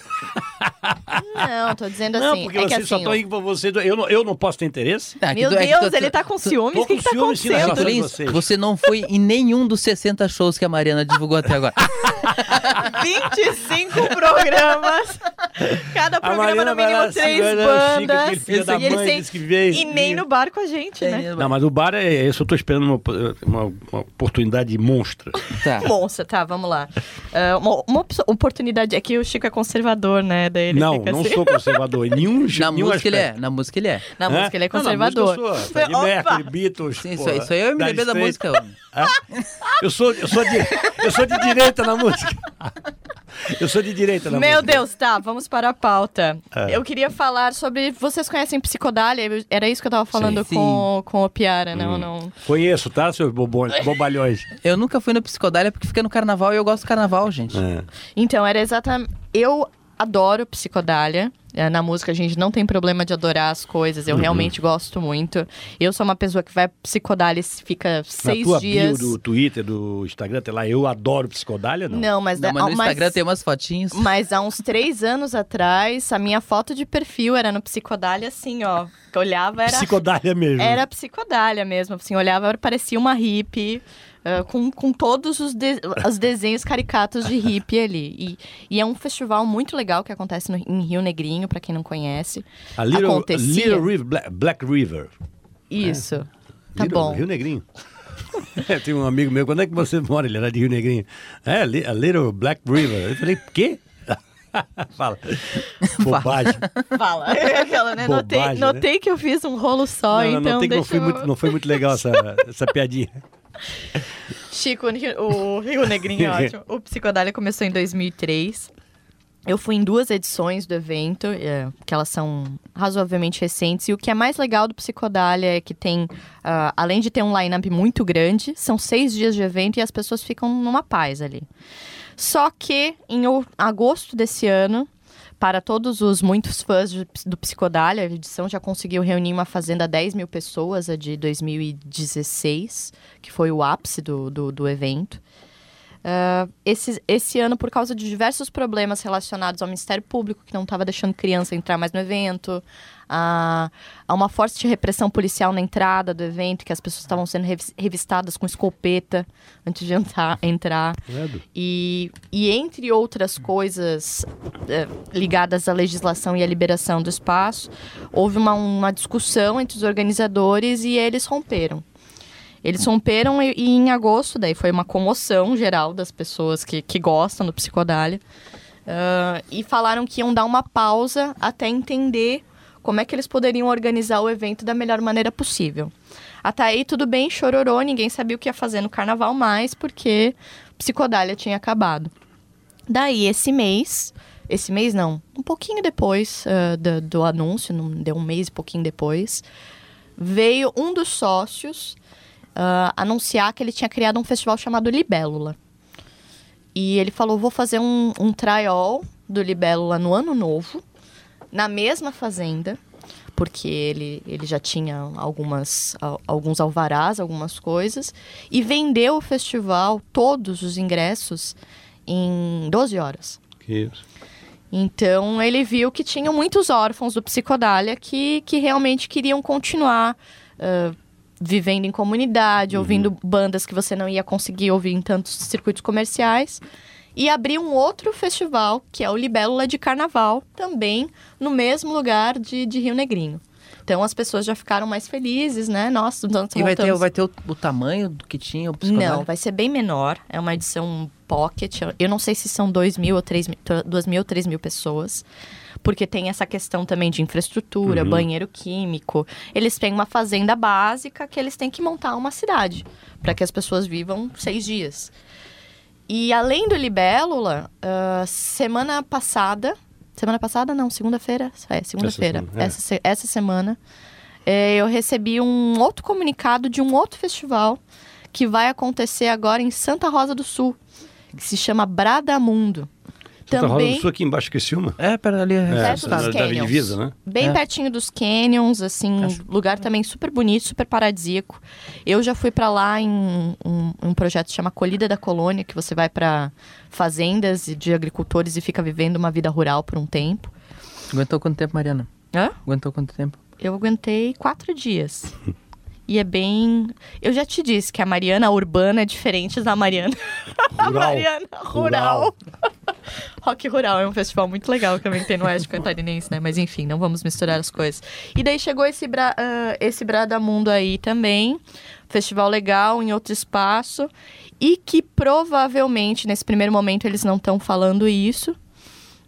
Não, tô dizendo Não, assim, porque é que vocês assim... só estão aí pra você. Eu não, eu não posso ter interesse? Ah, que Meu tu- é que Deus, tu- ele tá tu- com tu- ciúmes? tô O que com que tá ciúmes, sim, acontecendo? nessa- Lins, vocês. você não foi em nenhum dos sessenta shows que a Mariana divulgou até agora. vinte e cinco programas. Cada A programa Mariana no vai lá, mínimo três segura o Chico, bandas. aquele filho da e eles mãe, têm- disse que veio- e nem no bar com a gente, né? Não, mas o bar é esse, eu tô esperando uma, uma, uma oportunidade monstra. Tá. Monça, tá, vamos lá. Ah, uma, uma opso- oportunidade, é que o Chico é conservador, né? Daí ele Não, fica não assim. sou conservador em nenhum Na nenhum música ele é, aspecto. na música ele é. Na Hã? música ele é Não, na conservador. música eu sou, Fred Opa! Mercury, Beatles. Sim, isso pô, aí, isso aí é o M D B Dire da Straits. música. homem. Hã? Eu sou, eu, sou de, eu sou de direita na música. Eu sou de direita na Meu música. Deus, tá, vamos para a pauta. É. Eu queria falar sobre... Vocês conhecem Psicodália? Eu- Era isso que eu tava falando Sim. com, com o Piara, não, Hum. não... Conheço, tá, seus bobões, bobalhões? Eu nunca fui no Psicodália porque fica no carnaval e eu gosto do carnaval, gente. É. Então, era exatamente... Eu adoro Psicodália. É, na música a gente não tem problema de adorar as coisas. Eu Uhum. realmente gosto muito. Eu sou uma pessoa que vai pro Psicodália e fica Na seis tua dias... bio do Twitter, do Instagram, tem lá, eu adoro Psicodália, não? Não, mas... Não, mas no ah, Instagram tem umas fotinhos. Mas há uns três anos atrás, a minha foto de perfil era no Psicodália, assim, ó. Que eu olhava, era... Psicodália mesmo. Era Psicodália mesmo, assim, olhava, parecia uma hippie, uh, com, com todos os, de- os desenhos caricatos de hippie ali. E, e é um festival muito legal que acontece no- em Rio Negrinho, pra quem não conhece. A Little, Acontecia. Little River, Black, Black River. Isso, tá Little- bom. Rio Negrinho. É, tem um amigo meu, quando é que você mora? Ele era de Rio Negrinho. É, Li- a Little Black River. Eu falei, quê? Fala. Bobagem. Fala. Aquela, né? Notei, Bobagem, né? notei que eu fiz um rolo só, não, não, então não, tem que não, deixa foi eu... muito, não foi muito legal essa, essa piadinha. Chico, o Rio Negrinho é ótimo. O Psicodália começou em dois mil e três. Eu fui em duas edições do evento, é, que elas são razoavelmente recentes. E o que é mais legal do Psicodália é que tem, ah, além de ter um line-up muito grande, são seis dias de evento e as pessoas ficam numa paz ali. Só que em o- agosto desse ano, para todos os muitos fãs de- do Psicodália, a edição já conseguiu reunir uma fazenda dez mil pessoas, a de dois mil e dezesseis, que foi o ápice do, do, do evento. Ah, esse, esse ano, por causa de diversos problemas relacionados ao Ministério Público, que não estava deixando criança entrar mais no evento, a, a uma forte repressão policial na entrada do evento, que as pessoas estavam sendo revis- revistadas com escopeta antes de entrar. entrar. Credo. E, e entre outras coisas eh, ligadas à legislação e à liberação do espaço, houve uma, uma discussão entre os organizadores e eles romperam. Eles romperam e, e em agosto, daí foi uma comoção geral das pessoas que, que gostam do Psicodália. ah, e falaram que iam dar uma pausa até entender como é que eles poderiam organizar o evento da melhor maneira possível. Até aí tudo bem, chororô, ninguém sabia o que ia fazer no carnaval mais, porque Psicodália tinha acabado. Daí, esse mês... Esse mês não, um pouquinho depois ah, do, do anúncio, não deu um mês e pouquinho depois, veio um dos sócios ah, anunciar que ele tinha criado um festival chamado Libélula. E ele falou, vou fazer um, um trial do Libélula no ano novo, na mesma fazenda, porque ele, ele já tinha algumas, al- alguns alvarás, algumas coisas, e vendeu o festival, todos os ingressos, em doze horas. Que isso. Então, ele viu que tinham muitos órfãos do Psicodália que, que realmente queriam continuar ah, vivendo em comunidade, ouvindo bandas que você não ia conseguir ouvir em tantos circuitos comerciais. E abrir um outro festival, que é o Libélula de Carnaval, também no mesmo lugar de, de Rio Negrinho. Então, as pessoas já ficaram mais felizes, né? Nossa, nós E vai ter, voltamos- vai ter o, o tamanho do que tinha o Psicodália? Não, vai ser bem menor. É uma edição pocket. Eu não sei se são dois mil ou três mil, duas mil ou três mil pessoas. Porque tem essa questão também de infraestrutura, Uhum. banheiro químico. Eles têm uma fazenda básica que eles têm que montar uma cidade. Para que as pessoas vivam seis dias. E além do Libélula, ah, semana passada... Semana passada, não, segunda-feira. É, segunda-feira. Essa semana, é. Essa, se- essa semana. eh, eu recebi um outro comunicado de um outro festival que vai acontecer agora em Santa Rosa do Sul, que se chama Bradamundo. Santa Rosa Também do Sul aqui embaixo com esse uma? É, pera ali. É, perto na- dos da canyons. divisa, né? Bem É. pertinho dos canyons, assim, um lugar também super bonito, super paradisíaco. Eu já fui pra lá em um, um projeto que chama Colhida da Colônia, que você vai pra fazendas de agricultores e fica vivendo uma vida rural por um tempo. Aguentou quanto tempo, Mariana? Hã? Aguentou quanto tempo? Eu aguentei quatro dias. E é bem... Eu já te disse que a Mariana urbana é diferente da Mariana... a Rural. Mariana rural. Rock Rural é um festival muito legal que também tem no Oeste Catarinense, né? Mas enfim, não vamos misturar as coisas. E daí chegou esse, bra... ah, esse Bradamundo aí também. Festival legal, em outro espaço. E que provavelmente, nesse primeiro momento, eles não estão falando isso.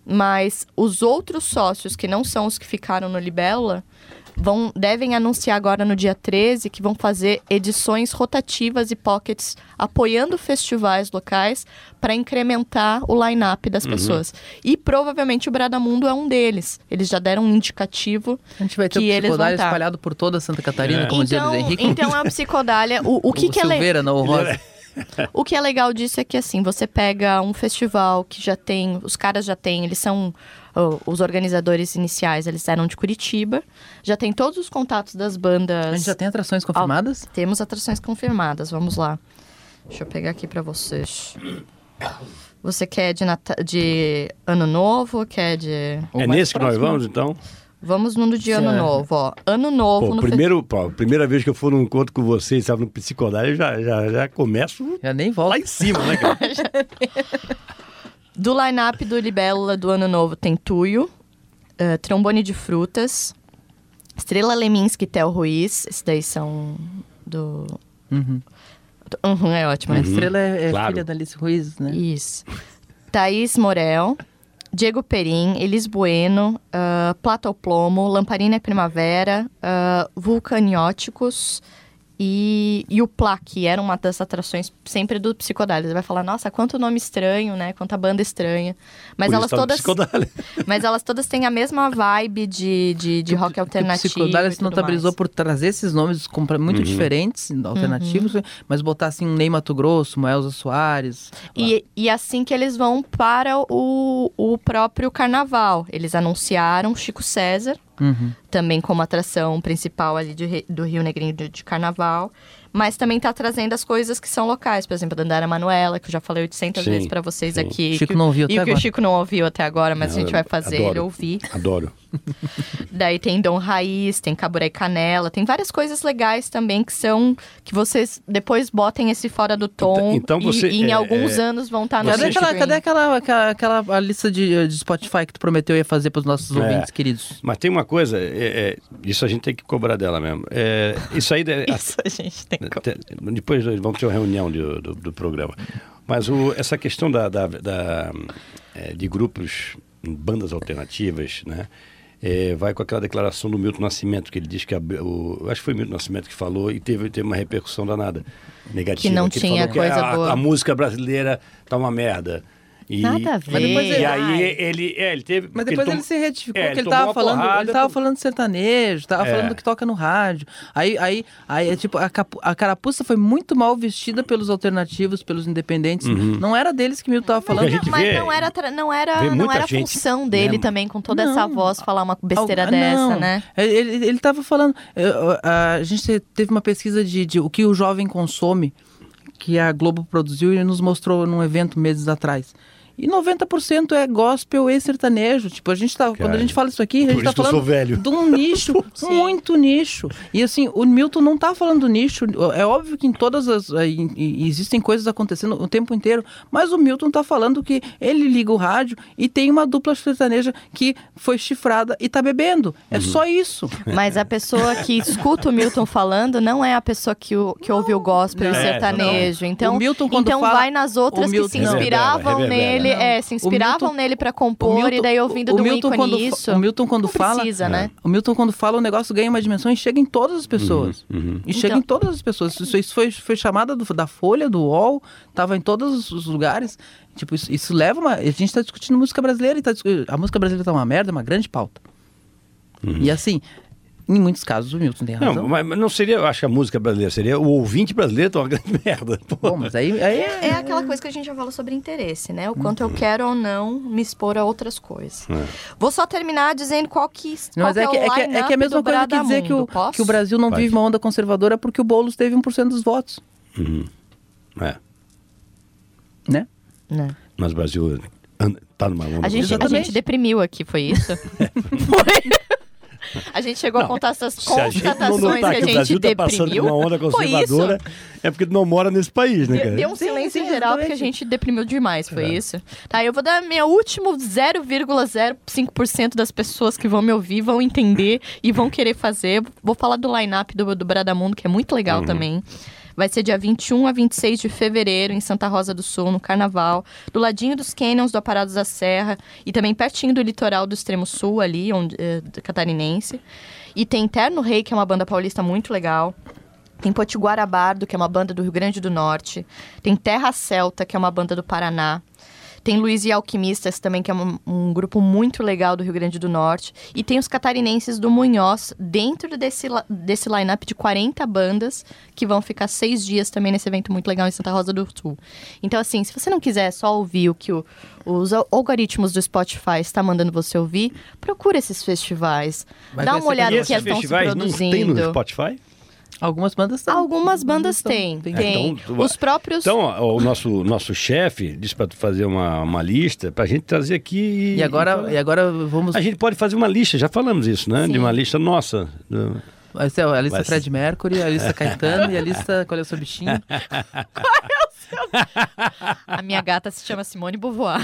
mas os outros sócios, que não são os que ficaram no Libélula, vão, devem anunciar agora no dia treze que vão fazer edições rotativas e pockets apoiando festivais locais para incrementar o line-up das uhum. pessoas. E provavelmente o Bradamundo é um deles. Eles já deram um indicativo a gente vai ter que o eles vão Psicodália estar. espalhado por toda Santa Catarina, é. como então, dizia o Henrique. Então é o Psicodália. O, o que, o que é Silveira, le... não o Rosa. O que é legal disso é que, assim, você pega um festival que já tem... Os caras já têm, eles são... Oh, os organizadores iniciais, eles eram de Curitiba. Já tem todos os contatos das bandas... A gente já tem atrações confirmadas? Ah, temos atrações confirmadas, vamos lá. Deixa eu pegar aqui pra vocês. Você quer de, Nat... de Ano Novo, quer de... É nesse que nós vamos, então? Vamos no de Ano Novo, ó. Ano Novo... Pô, no primeiro, fe... pô, primeira vez que eu for num encontro com vocês, estava no Psicodália, eu já, já, já começo... Já nem volto. Lá em cima, né, cara? Do line-up do Libélula do Ano Novo tem Tuyo, uh, Trombone de Frutas, Estrela Leminski e Theo Ruiz. Esses daí são do... Uhum. Uhum, é ótimo. A Né? Estrela é, é Claro. filha da Alice Ruiz, né? Isso. Thaís Morel, Diego Perim, Elis Bueno, uh, Plata ao Plomo, Lamparina e Primavera, uh, Vulcanióticos e, e o Plá, que era uma das atrações sempre do Psicodália. Você vai falar, nossa, quanto nome estranho, né? Quanta banda estranha. Mas Por elas isso tá no todas. Psicodália. Mas elas todas têm a mesma vibe de, de, de rock alternativo. O Psicodália e se tudo notabilizou mais. por trazer esses nomes compra- muito Uhum. diferentes, alternativos, mas botar assim um Ney Mato Grosso, uma Elza Soares. E, e assim que eles vão para o, o próprio carnaval. Eles anunciaram Chico César, Uhum. também como atração principal ali de, Re- do Rio Negrinho de, de Carnaval. Mas também tá trazendo as coisas que são locais. Por exemplo, a Dandara Manuela, que eu já falei oitocentas Sim, vezes para vocês sim. aqui. Chico que, não ouviu E até o que o agora. Chico não ouviu até agora, mas Não, a gente vai fazer adoro. ele ouvir. Adoro. Daí tem Dom Raiz, tem Caburé e Canela. Tem várias coisas legais também que são... Que vocês depois botem esse fora do tom. Então você- E, e em é, alguns é, anos vão estar no Cadê, Você- aquela, streaming. cadê aquela, aquela, aquela a lista de, de Spotify que tu prometeu ia fazer para os nossos É. ouvintes queridos? Mas tem uma coisa, é, é, isso a gente tem que cobrar dela mesmo. É, isso aí... é- Isso a gente tem que... Te- Depois nós vamos ter uma reunião do, do, do programa. Mas o, essa questão da, da, da, é, de grupos, bandas alternativas, né? É, vai com aquela declaração do Milton Nascimento, que ele diz que... A, o, acho que foi o Milton Nascimento que falou e teve, teve uma repercussão danada, negativa. Que não ele tinha falou coisa que a, boa. a música brasileira tá uma merda. E, Nada a ver. Mas depois E ele- aí ele, é, ele teve... Mas porque depois ele, tom- se retificou, é, porque ele tomou tava uma falando, porrada, ele tava pô. falando de sertanejo, tava É. falando do que toca no rádio. Aí, aí, aí é tipo, a, capu- a carapuça foi muito mal vestida pelos alternativos, pelos independentes. Não era deles que o Milton tava falando. a gente Mas vê- não era, tra- não vê era, não muita era gente, função dele né? também, com toda Não. essa voz, falar uma besteira Ah, dessa, não. né? Ele, ele, ele tava falando. eu- A gente teve uma pesquisa de, de o que o jovem consome, que a Globo produziu e nos mostrou num evento meses atrás. E noventa por cento é gospel e sertanejo. Tipo, a gente tá, quando a gente fala isso aqui, a por gente tá isso que eu falando sou velho. de um nicho, muito nicho. E assim, o Milton não tá falando do nicho. É óbvio que em todas as... em- em- existem coisas acontecendo o tempo inteiro, mas o Milton tá falando que ele liga o rádio e tem uma dupla sertaneja que foi chifrada e tá bebendo. É só isso. Mas a pessoa que escuta o Milton falando não é a pessoa que, o, que ouve o gospel e o É, sertanejo. Então, O Milton, quando então fala- vai nas outras o que Milton- se Reverbera, inspiravam reverbera. nele, é, se O inspiravam Milton- nele pra compor e daí ouvindo o do Milton ícone quando fa- isso. O Milton quando não fala, precisa, né? o Milton quando fala o negócio ganha uma dimensão e chega em todas as pessoas. E chega Então- em todas as pessoas. Isso, isso foi, foi chamada do- da Folha, do U O L, tava em todos os lugares. Tipo, isso, isso leva uma... A gente tá discutindo música brasileira e tá, discu- a música brasileira tá uma merda, é uma grande pauta. E assim, em muitos casos o Milton tem razão. Não, mas mas não seria, eu acho que a música brasileira seria o ouvinte brasileiro, tá uma grande merda. Pô. Bom, mas aí, aí É aquela coisa que a gente já falou sobre interesse, né? O quanto eu quero ou não me expor a outras coisas. É. Vou só terminar dizendo qual que, Não, qual mas é que que, é é, o que, é que é a mesma line-up do coisa que dizer que o, Bradamundo. Posso? que o Brasil não Pode. vive uma onda conservadora porque o Boulos teve um por cento dos votos, Uhum. É, né? Né? mas o Brasil anda- tá numa onda. A gente, a Exatamente. gente deprimiu aqui, foi isso? Foi. A gente chegou a contar essas Se a gente não constatações notar que que a o Brasil gente tá passando por deprimiu. uma onda Foi isso. conservadora, é porque tu não mora nesse país, né, Deu, cara? deu um Sim, silêncio sim, geral porque a exatamente. gente deprimiu demais, foi É. isso? Tá, eu vou dar meu último zero vírgula zero cinco por cento das pessoas que vão me ouvir, vão entender e vão querer fazer. Vou falar do line-up do, do Bradamundo, que é muito legal Uhum. também. Vai ser dia vinte e um a vinte e seis de fevereiro, em Santa Rosa do Sul, no Carnaval. Do ladinho dos canyons do Aparados da Serra. E também pertinho do litoral do extremo sul ali, onde, eh, catarinense. E tem Terno Rei, que é uma banda paulista muito legal. Tem Potiguara Bardo, que é uma banda do Rio Grande do Norte. Tem Terra Celta, que é uma banda do Paraná. Tem Luiz e Alquimistas também, que é um, um grupo muito legal do Rio Grande do Norte. E tem os catarinenses do Munhoz, dentro desse, desse line-up de quarenta bandas, que vão ficar seis dias também nesse evento muito legal em Santa Rosa do Sul. Então, assim, se você não quiser só ouvir o que o, os algoritmos do Spotify estão mandando você ouvir, procura esses festivais. Mas dá uma olhada no que eles estão se produzindo. Não tem no Spotify? Algumas bandas têm. Algumas bandas têm, tem. tem. Então, Os próprios... Então, ó, o nosso, nosso chefe disse para tu fazer uma, uma lista, para a gente trazer aqui... E agora, e agora vamos... A gente pode fazer uma lista, já falamos isso, né? Sim. De uma lista nossa. Vai ser a lista Vai Fred ser... Mercury, a lista Caetano e a lista Qual é o seu bichinho? A minha gata se chama Simone Beauvoir.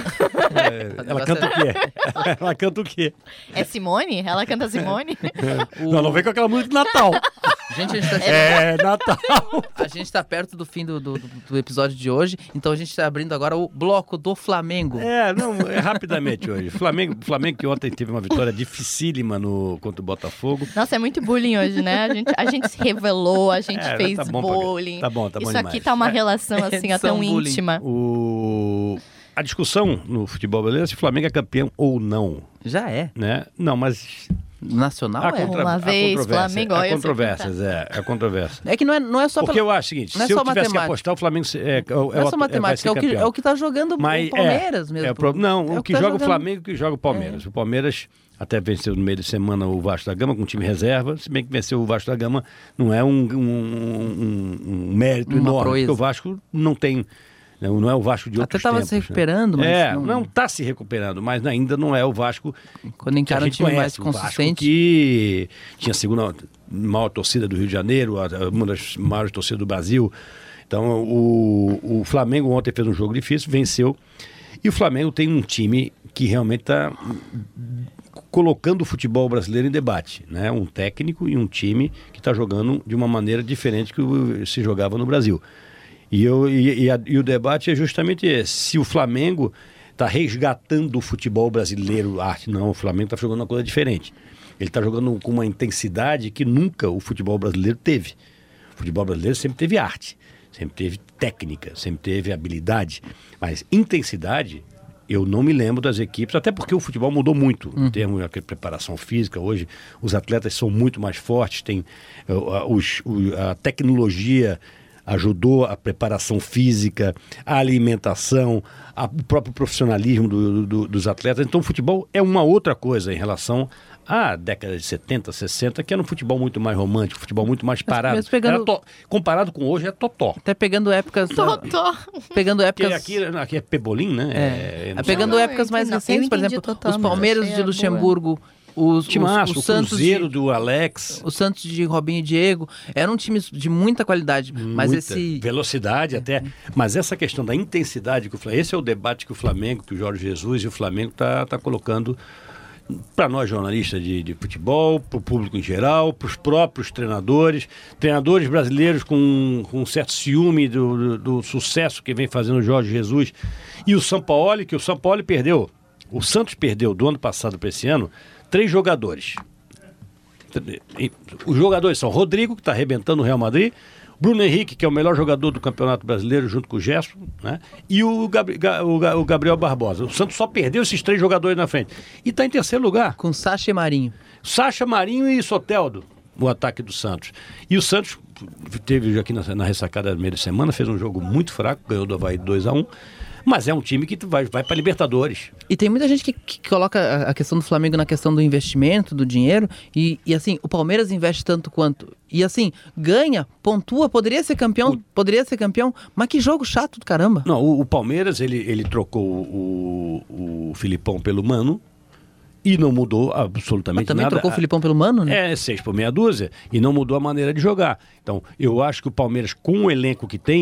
É, ela canta o quê? Ela canta o quê? É Simone? Ela canta Simone? O... Não, não vem com aquela música de Natal. Gente, a gente tá... É, Natal. A gente tá perto do fim do, do, do episódio de hoje, então a gente tá abrindo agora o bloco do Flamengo. É, não, é rapidamente hoje. Flamengo, Flamengo que ontem teve uma vitória dificílima no, contra o Botafogo. Nossa, é muito bullying hoje, né? A gente, a gente se revelou, a gente É, fez tá bom, bullying. Tá bom, tá bom Isso demais. aqui tá uma relação assim, até Edição tão bullying. íntima. O... A discussão no futebol brasileiro é se o Flamengo é campeão ou não, Já é. né? Não, mas Nacional há, é. contra... Uma há vez, controvérsia. Flamengo, Há olha, controvérsias, é, há controvérsia. É que não é, não é só... Porque pela- eu acho o seguinte, não é se eu só tivesse que matemática. apostar, o Flamengo é, é, é, Não é só vai matemática, ser é o, que, campeão. é o que tá jogando Mas, o Palmeiras é, mesmo. é o pro- Não, É o que, tá joga jogando. o Flamengo e o que joga o Palmeiras. O Palmeiras até venceu no meio de semana o Vasco da Gama com um time reserva, se bem que venceu o Vasco da Gama não é um, um, um, um mérito Uma enorme, proeza. porque o Vasco não tem... Não não é o Vasco de Até outros tava tempos. se recuperando, né? mas É, não- não está se recuperando, mas ainda não é o Vasco Quando que a encara um gente time conhece. mais O Vasco consistente. que tinha a segunda maior torcida do Rio de Janeiro, a- a- uma das maiores torcidas do Brasil. Então, o, o Flamengo ontem fez um jogo difícil, venceu. E o Flamengo tem um time que realmente está colocando o futebol brasileiro em debate, né? Um técnico e um time que está jogando de uma maneira diferente que o- se jogava no Brasil. E, eu, e, e, a- e o debate é justamente esse. Se o Flamengo está resgatando o futebol brasileiro, arte, não, o Flamengo está jogando uma coisa diferente. Ele está jogando com uma intensidade que nunca o futebol brasileiro teve. O futebol brasileiro sempre teve arte, sempre teve técnica, sempre teve habilidade. Mas intensidade, eu não me lembro das equipes, até porque o futebol mudou muito em termos de preparação física. Hoje os atletas são muito mais fortes, tem, uh, uh, os, o- a tecnologia ajudou a preparação física, a alimentação, a- o próprio profissionalismo do- do- dos atletas. Então o futebol é uma outra coisa em relação à década de setenta, sessenta, que era um futebol muito mais romântico, um futebol muito mais parado. mas pegando- Era to- Comparado com hoje, é totó. Até pegando épocas... Totó. Pegando Porque epocas... aqui, aqui é pebolim, né? É, não pegando Não, não, épocas eu mais entendi, não. recentes, Eu por entendi exemplo, total, os mas Palmeiras achei de a Luxemburgo, os, Timaço, os, o os Santos Cruzeiro de, do Alex. os Santos de Robinho e Diego, eram times de muita qualidade, mas Muita esse... velocidade até, mas essa questão da intensidade que o Flamengo, esse é o debate que o Flamengo, que o Jorge Jesus e o Flamengo tá, tá colocando para nós jornalistas de, de futebol, para o público em geral, para os próprios treinadores, treinadores brasileiros com, com um certo ciúme do, do, do sucesso que vem fazendo o Jorge Jesus e o Sampaoli, que o Sampaoli perdeu, o Santos perdeu do ano passado para esse ano, três jogadores. E os jogadores são Rodrigo, que está arrebentando o Real Madrid, Bruno Henrique, que é o melhor jogador do Campeonato Brasileiro, junto com o Gerson, né? E o, Gabri- Ga- o Ga- o Gabriel Barbosa. O Santos só perdeu esses três jogadores na frente. E está em terceiro lugar. Com Sacha e Marinho. Sacha, Marinho e Soteldo, o ataque do Santos. E o Santos teve aqui na, na ressacada da meia de semana, fez um jogo muito fraco, ganhou do Avaí dois a um, mas é um time que vai, vai para Libertadores. E tem muita gente que, que coloca a- a questão do Flamengo na questão do investimento, do dinheiro, e, e assim, o Palmeiras investe tanto quanto. E assim, ganha, pontua, poderia ser campeão, poderia ser campeão, mas que jogo chato do caramba. Não, o, o Palmeiras, ele, ele trocou o, o Filipão pelo Mano e não mudou absolutamente Mas também nada. trocou o Filipão pelo Mano, né? É, seis por meia dúzia, e não mudou a maneira de jogar. Então, eu acho que o Palmeiras, com o elenco que tem,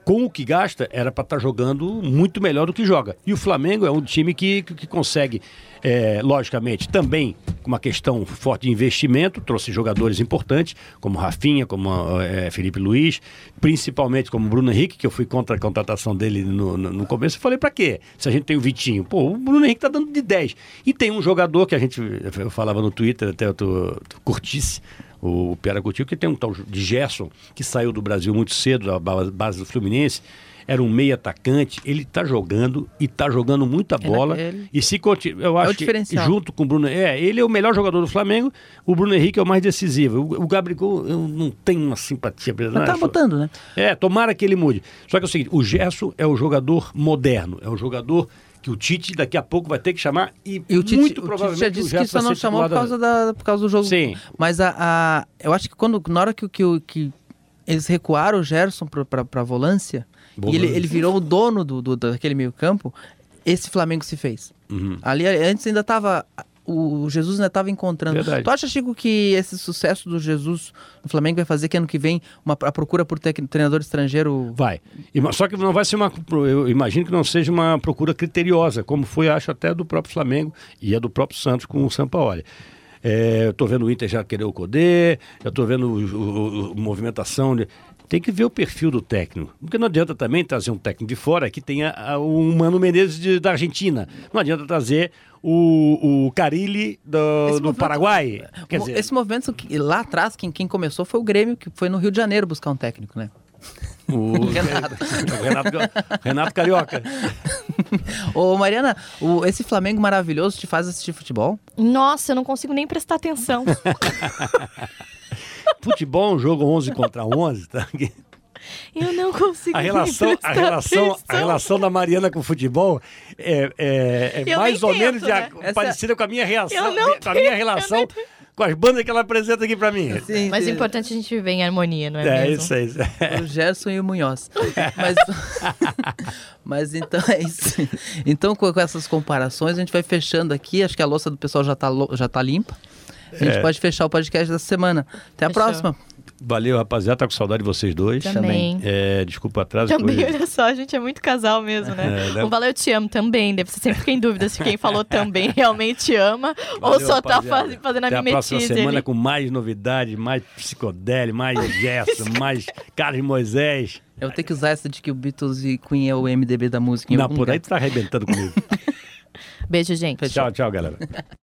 com o que gasta, era para estar jogando muito melhor do que joga. E o Flamengo é um time que, que, que consegue, é, logicamente, também com uma questão forte de investimento, trouxe jogadores importantes, como Rafinha, como é, Felipe Luiz, principalmente como Bruno Henrique, que eu fui contra a contratação dele no, no, no começo. Eu falei, para quê? Se a gente tem o Vitinho. Pô, o Bruno Henrique tá dando de dez. E tem um jogador que a gente, eu falava no Twitter, até tu, tu curtisse, o Piara Coutinho, que tem um tal de Gerson, que saiu do Brasil muito cedo, da base do Fluminense, era um meio atacante, ele tá jogando e tá jogando muita bola. É e se continua, eu acho é que junto com o Bruno, é, ele é o melhor jogador do Flamengo, o Bruno Henrique é o mais decisivo. O, o Gabigol, eu não tenho uma simpatia. Mas não, tá botando, né? É, tomara que ele mude. Só que é o seguinte, o Gerson é o jogador moderno, é o jogador que o Tite daqui a pouco vai ter que chamar e, e o Tite, muito o provavelmente Tite já disse que só não chamou por causa, da, por causa do jogo. Sim. Mas a, a, eu acho que quando, na hora que, que, que eles recuaram o Gerson para a volância, e ele, ele virou o dono do, do, daquele meio campo, esse Flamengo se fez. Uhum. Ali antes ainda estava... O Jesus ainda estava encontrando. Verdade. Tu acha, Chico, que esse sucesso do Jesus no Flamengo vai fazer que ano que vem uma, a procura por tec, treinador estrangeiro... Vai. Só que não vai ser uma... Eu imagino que não seja uma procura criteriosa, como foi, acho, até do próprio Flamengo e a do próprio Santos com o Sampaoli. É, eu estou vendo o Inter já querer o Codê, eu estou vendo a movimentação... De... Tem que ver o perfil do técnico. Porque não adianta também trazer um técnico de fora que tenha o Mano Menezes de, da Argentina. Não adianta trazer o, o Carille do, do Paraguai. Quer dizer... Esse movimento, lá atrás, quem, quem começou foi o Grêmio, que foi no Rio de Janeiro buscar um técnico, né? O Renato. o Renato, Renato Carioca. Ô, Mariana, o, esse Flamengo maravilhoso te faz assistir futebol? Nossa, eu não consigo nem prestar atenção. Futebol é um jogo onze contra onze, tá? Eu não consigo a relação, a relação, a relação da Mariana com o futebol é, é, é mais ou tento, menos de, né? a, parecida com a minha reação, com a minha relação com as bandas que ela apresenta aqui pra mim. Sim, Mas é importante a gente viver em harmonia, não é, é mesmo? Isso, é isso. O Gerson e o Munhoz. Mas, mas então é isso. Então, com, com essas comparações, a gente vai fechando aqui. Acho que a louça do pessoal já tá, já tá limpa. A gente é. pode fechar o podcast dessa semana. Até a Fechou. próxima. Valeu, rapaziada. Tá com saudade de vocês dois. Também. É, desculpa o atraso. Também, foi... olha só, a gente é muito casal mesmo, né? É, né? O Valeu, te amo também. Deve ser sempre ficar em dúvida se quem falou também realmente ama Valeu, ou só rapaziada. tá faz, fazendo a mimetice. Até a próxima semana ali. Com mais novidades, mais psicodélia, mais Gerson, mais Carlos Moisés. Eu tenho que usar essa de que o Beatles e Queen é o M D B da música. Não, por lugar. Aí tu tá arrebentando comigo. Beijo, gente. Tchau, tchau, galera.